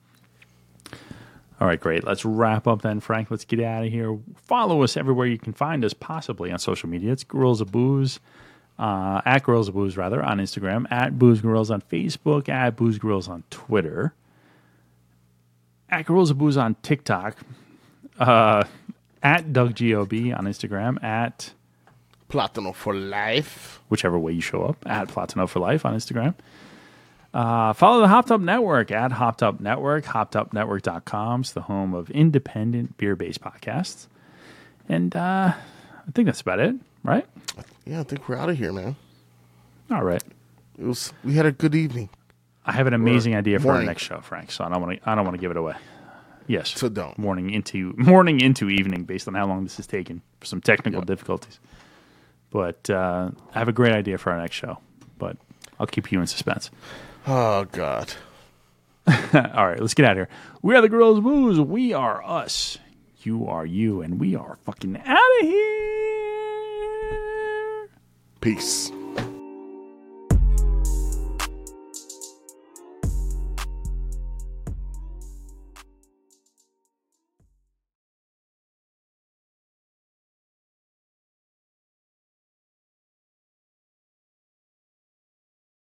All right, great. Let's wrap up then, Frank. Let's get out of here. Follow us everywhere you can find us, possibly on social media. It's Girls of Booze, at Girls of Booze, rather, on Instagram, at Booze Girls on Facebook, at Booze Girls on Twitter, at Girls of Booze on TikTok, at Doug GOB on Instagram, at Platano for life. Whichever way you show up, at Platano for life on Instagram. Follow the Hopped Up Network at Hopped Up Network. HoppedUpNetwork.com is the home of independent beer-based podcasts. And I think that's about it, right? Yeah, I think we're out of here, man. All right. We had a good evening. I have an amazing idea for our next show, Frank. So I don't want to give it away. Yes. So don't. Morning into evening, based on how long this has taken for some technical difficulties. But I have a great idea for our next show. But I'll keep you in suspense. Oh God. All right, let's get out of here. We are the Gorillas Booze. We are us. You are you, and we are fucking out of here. Peace.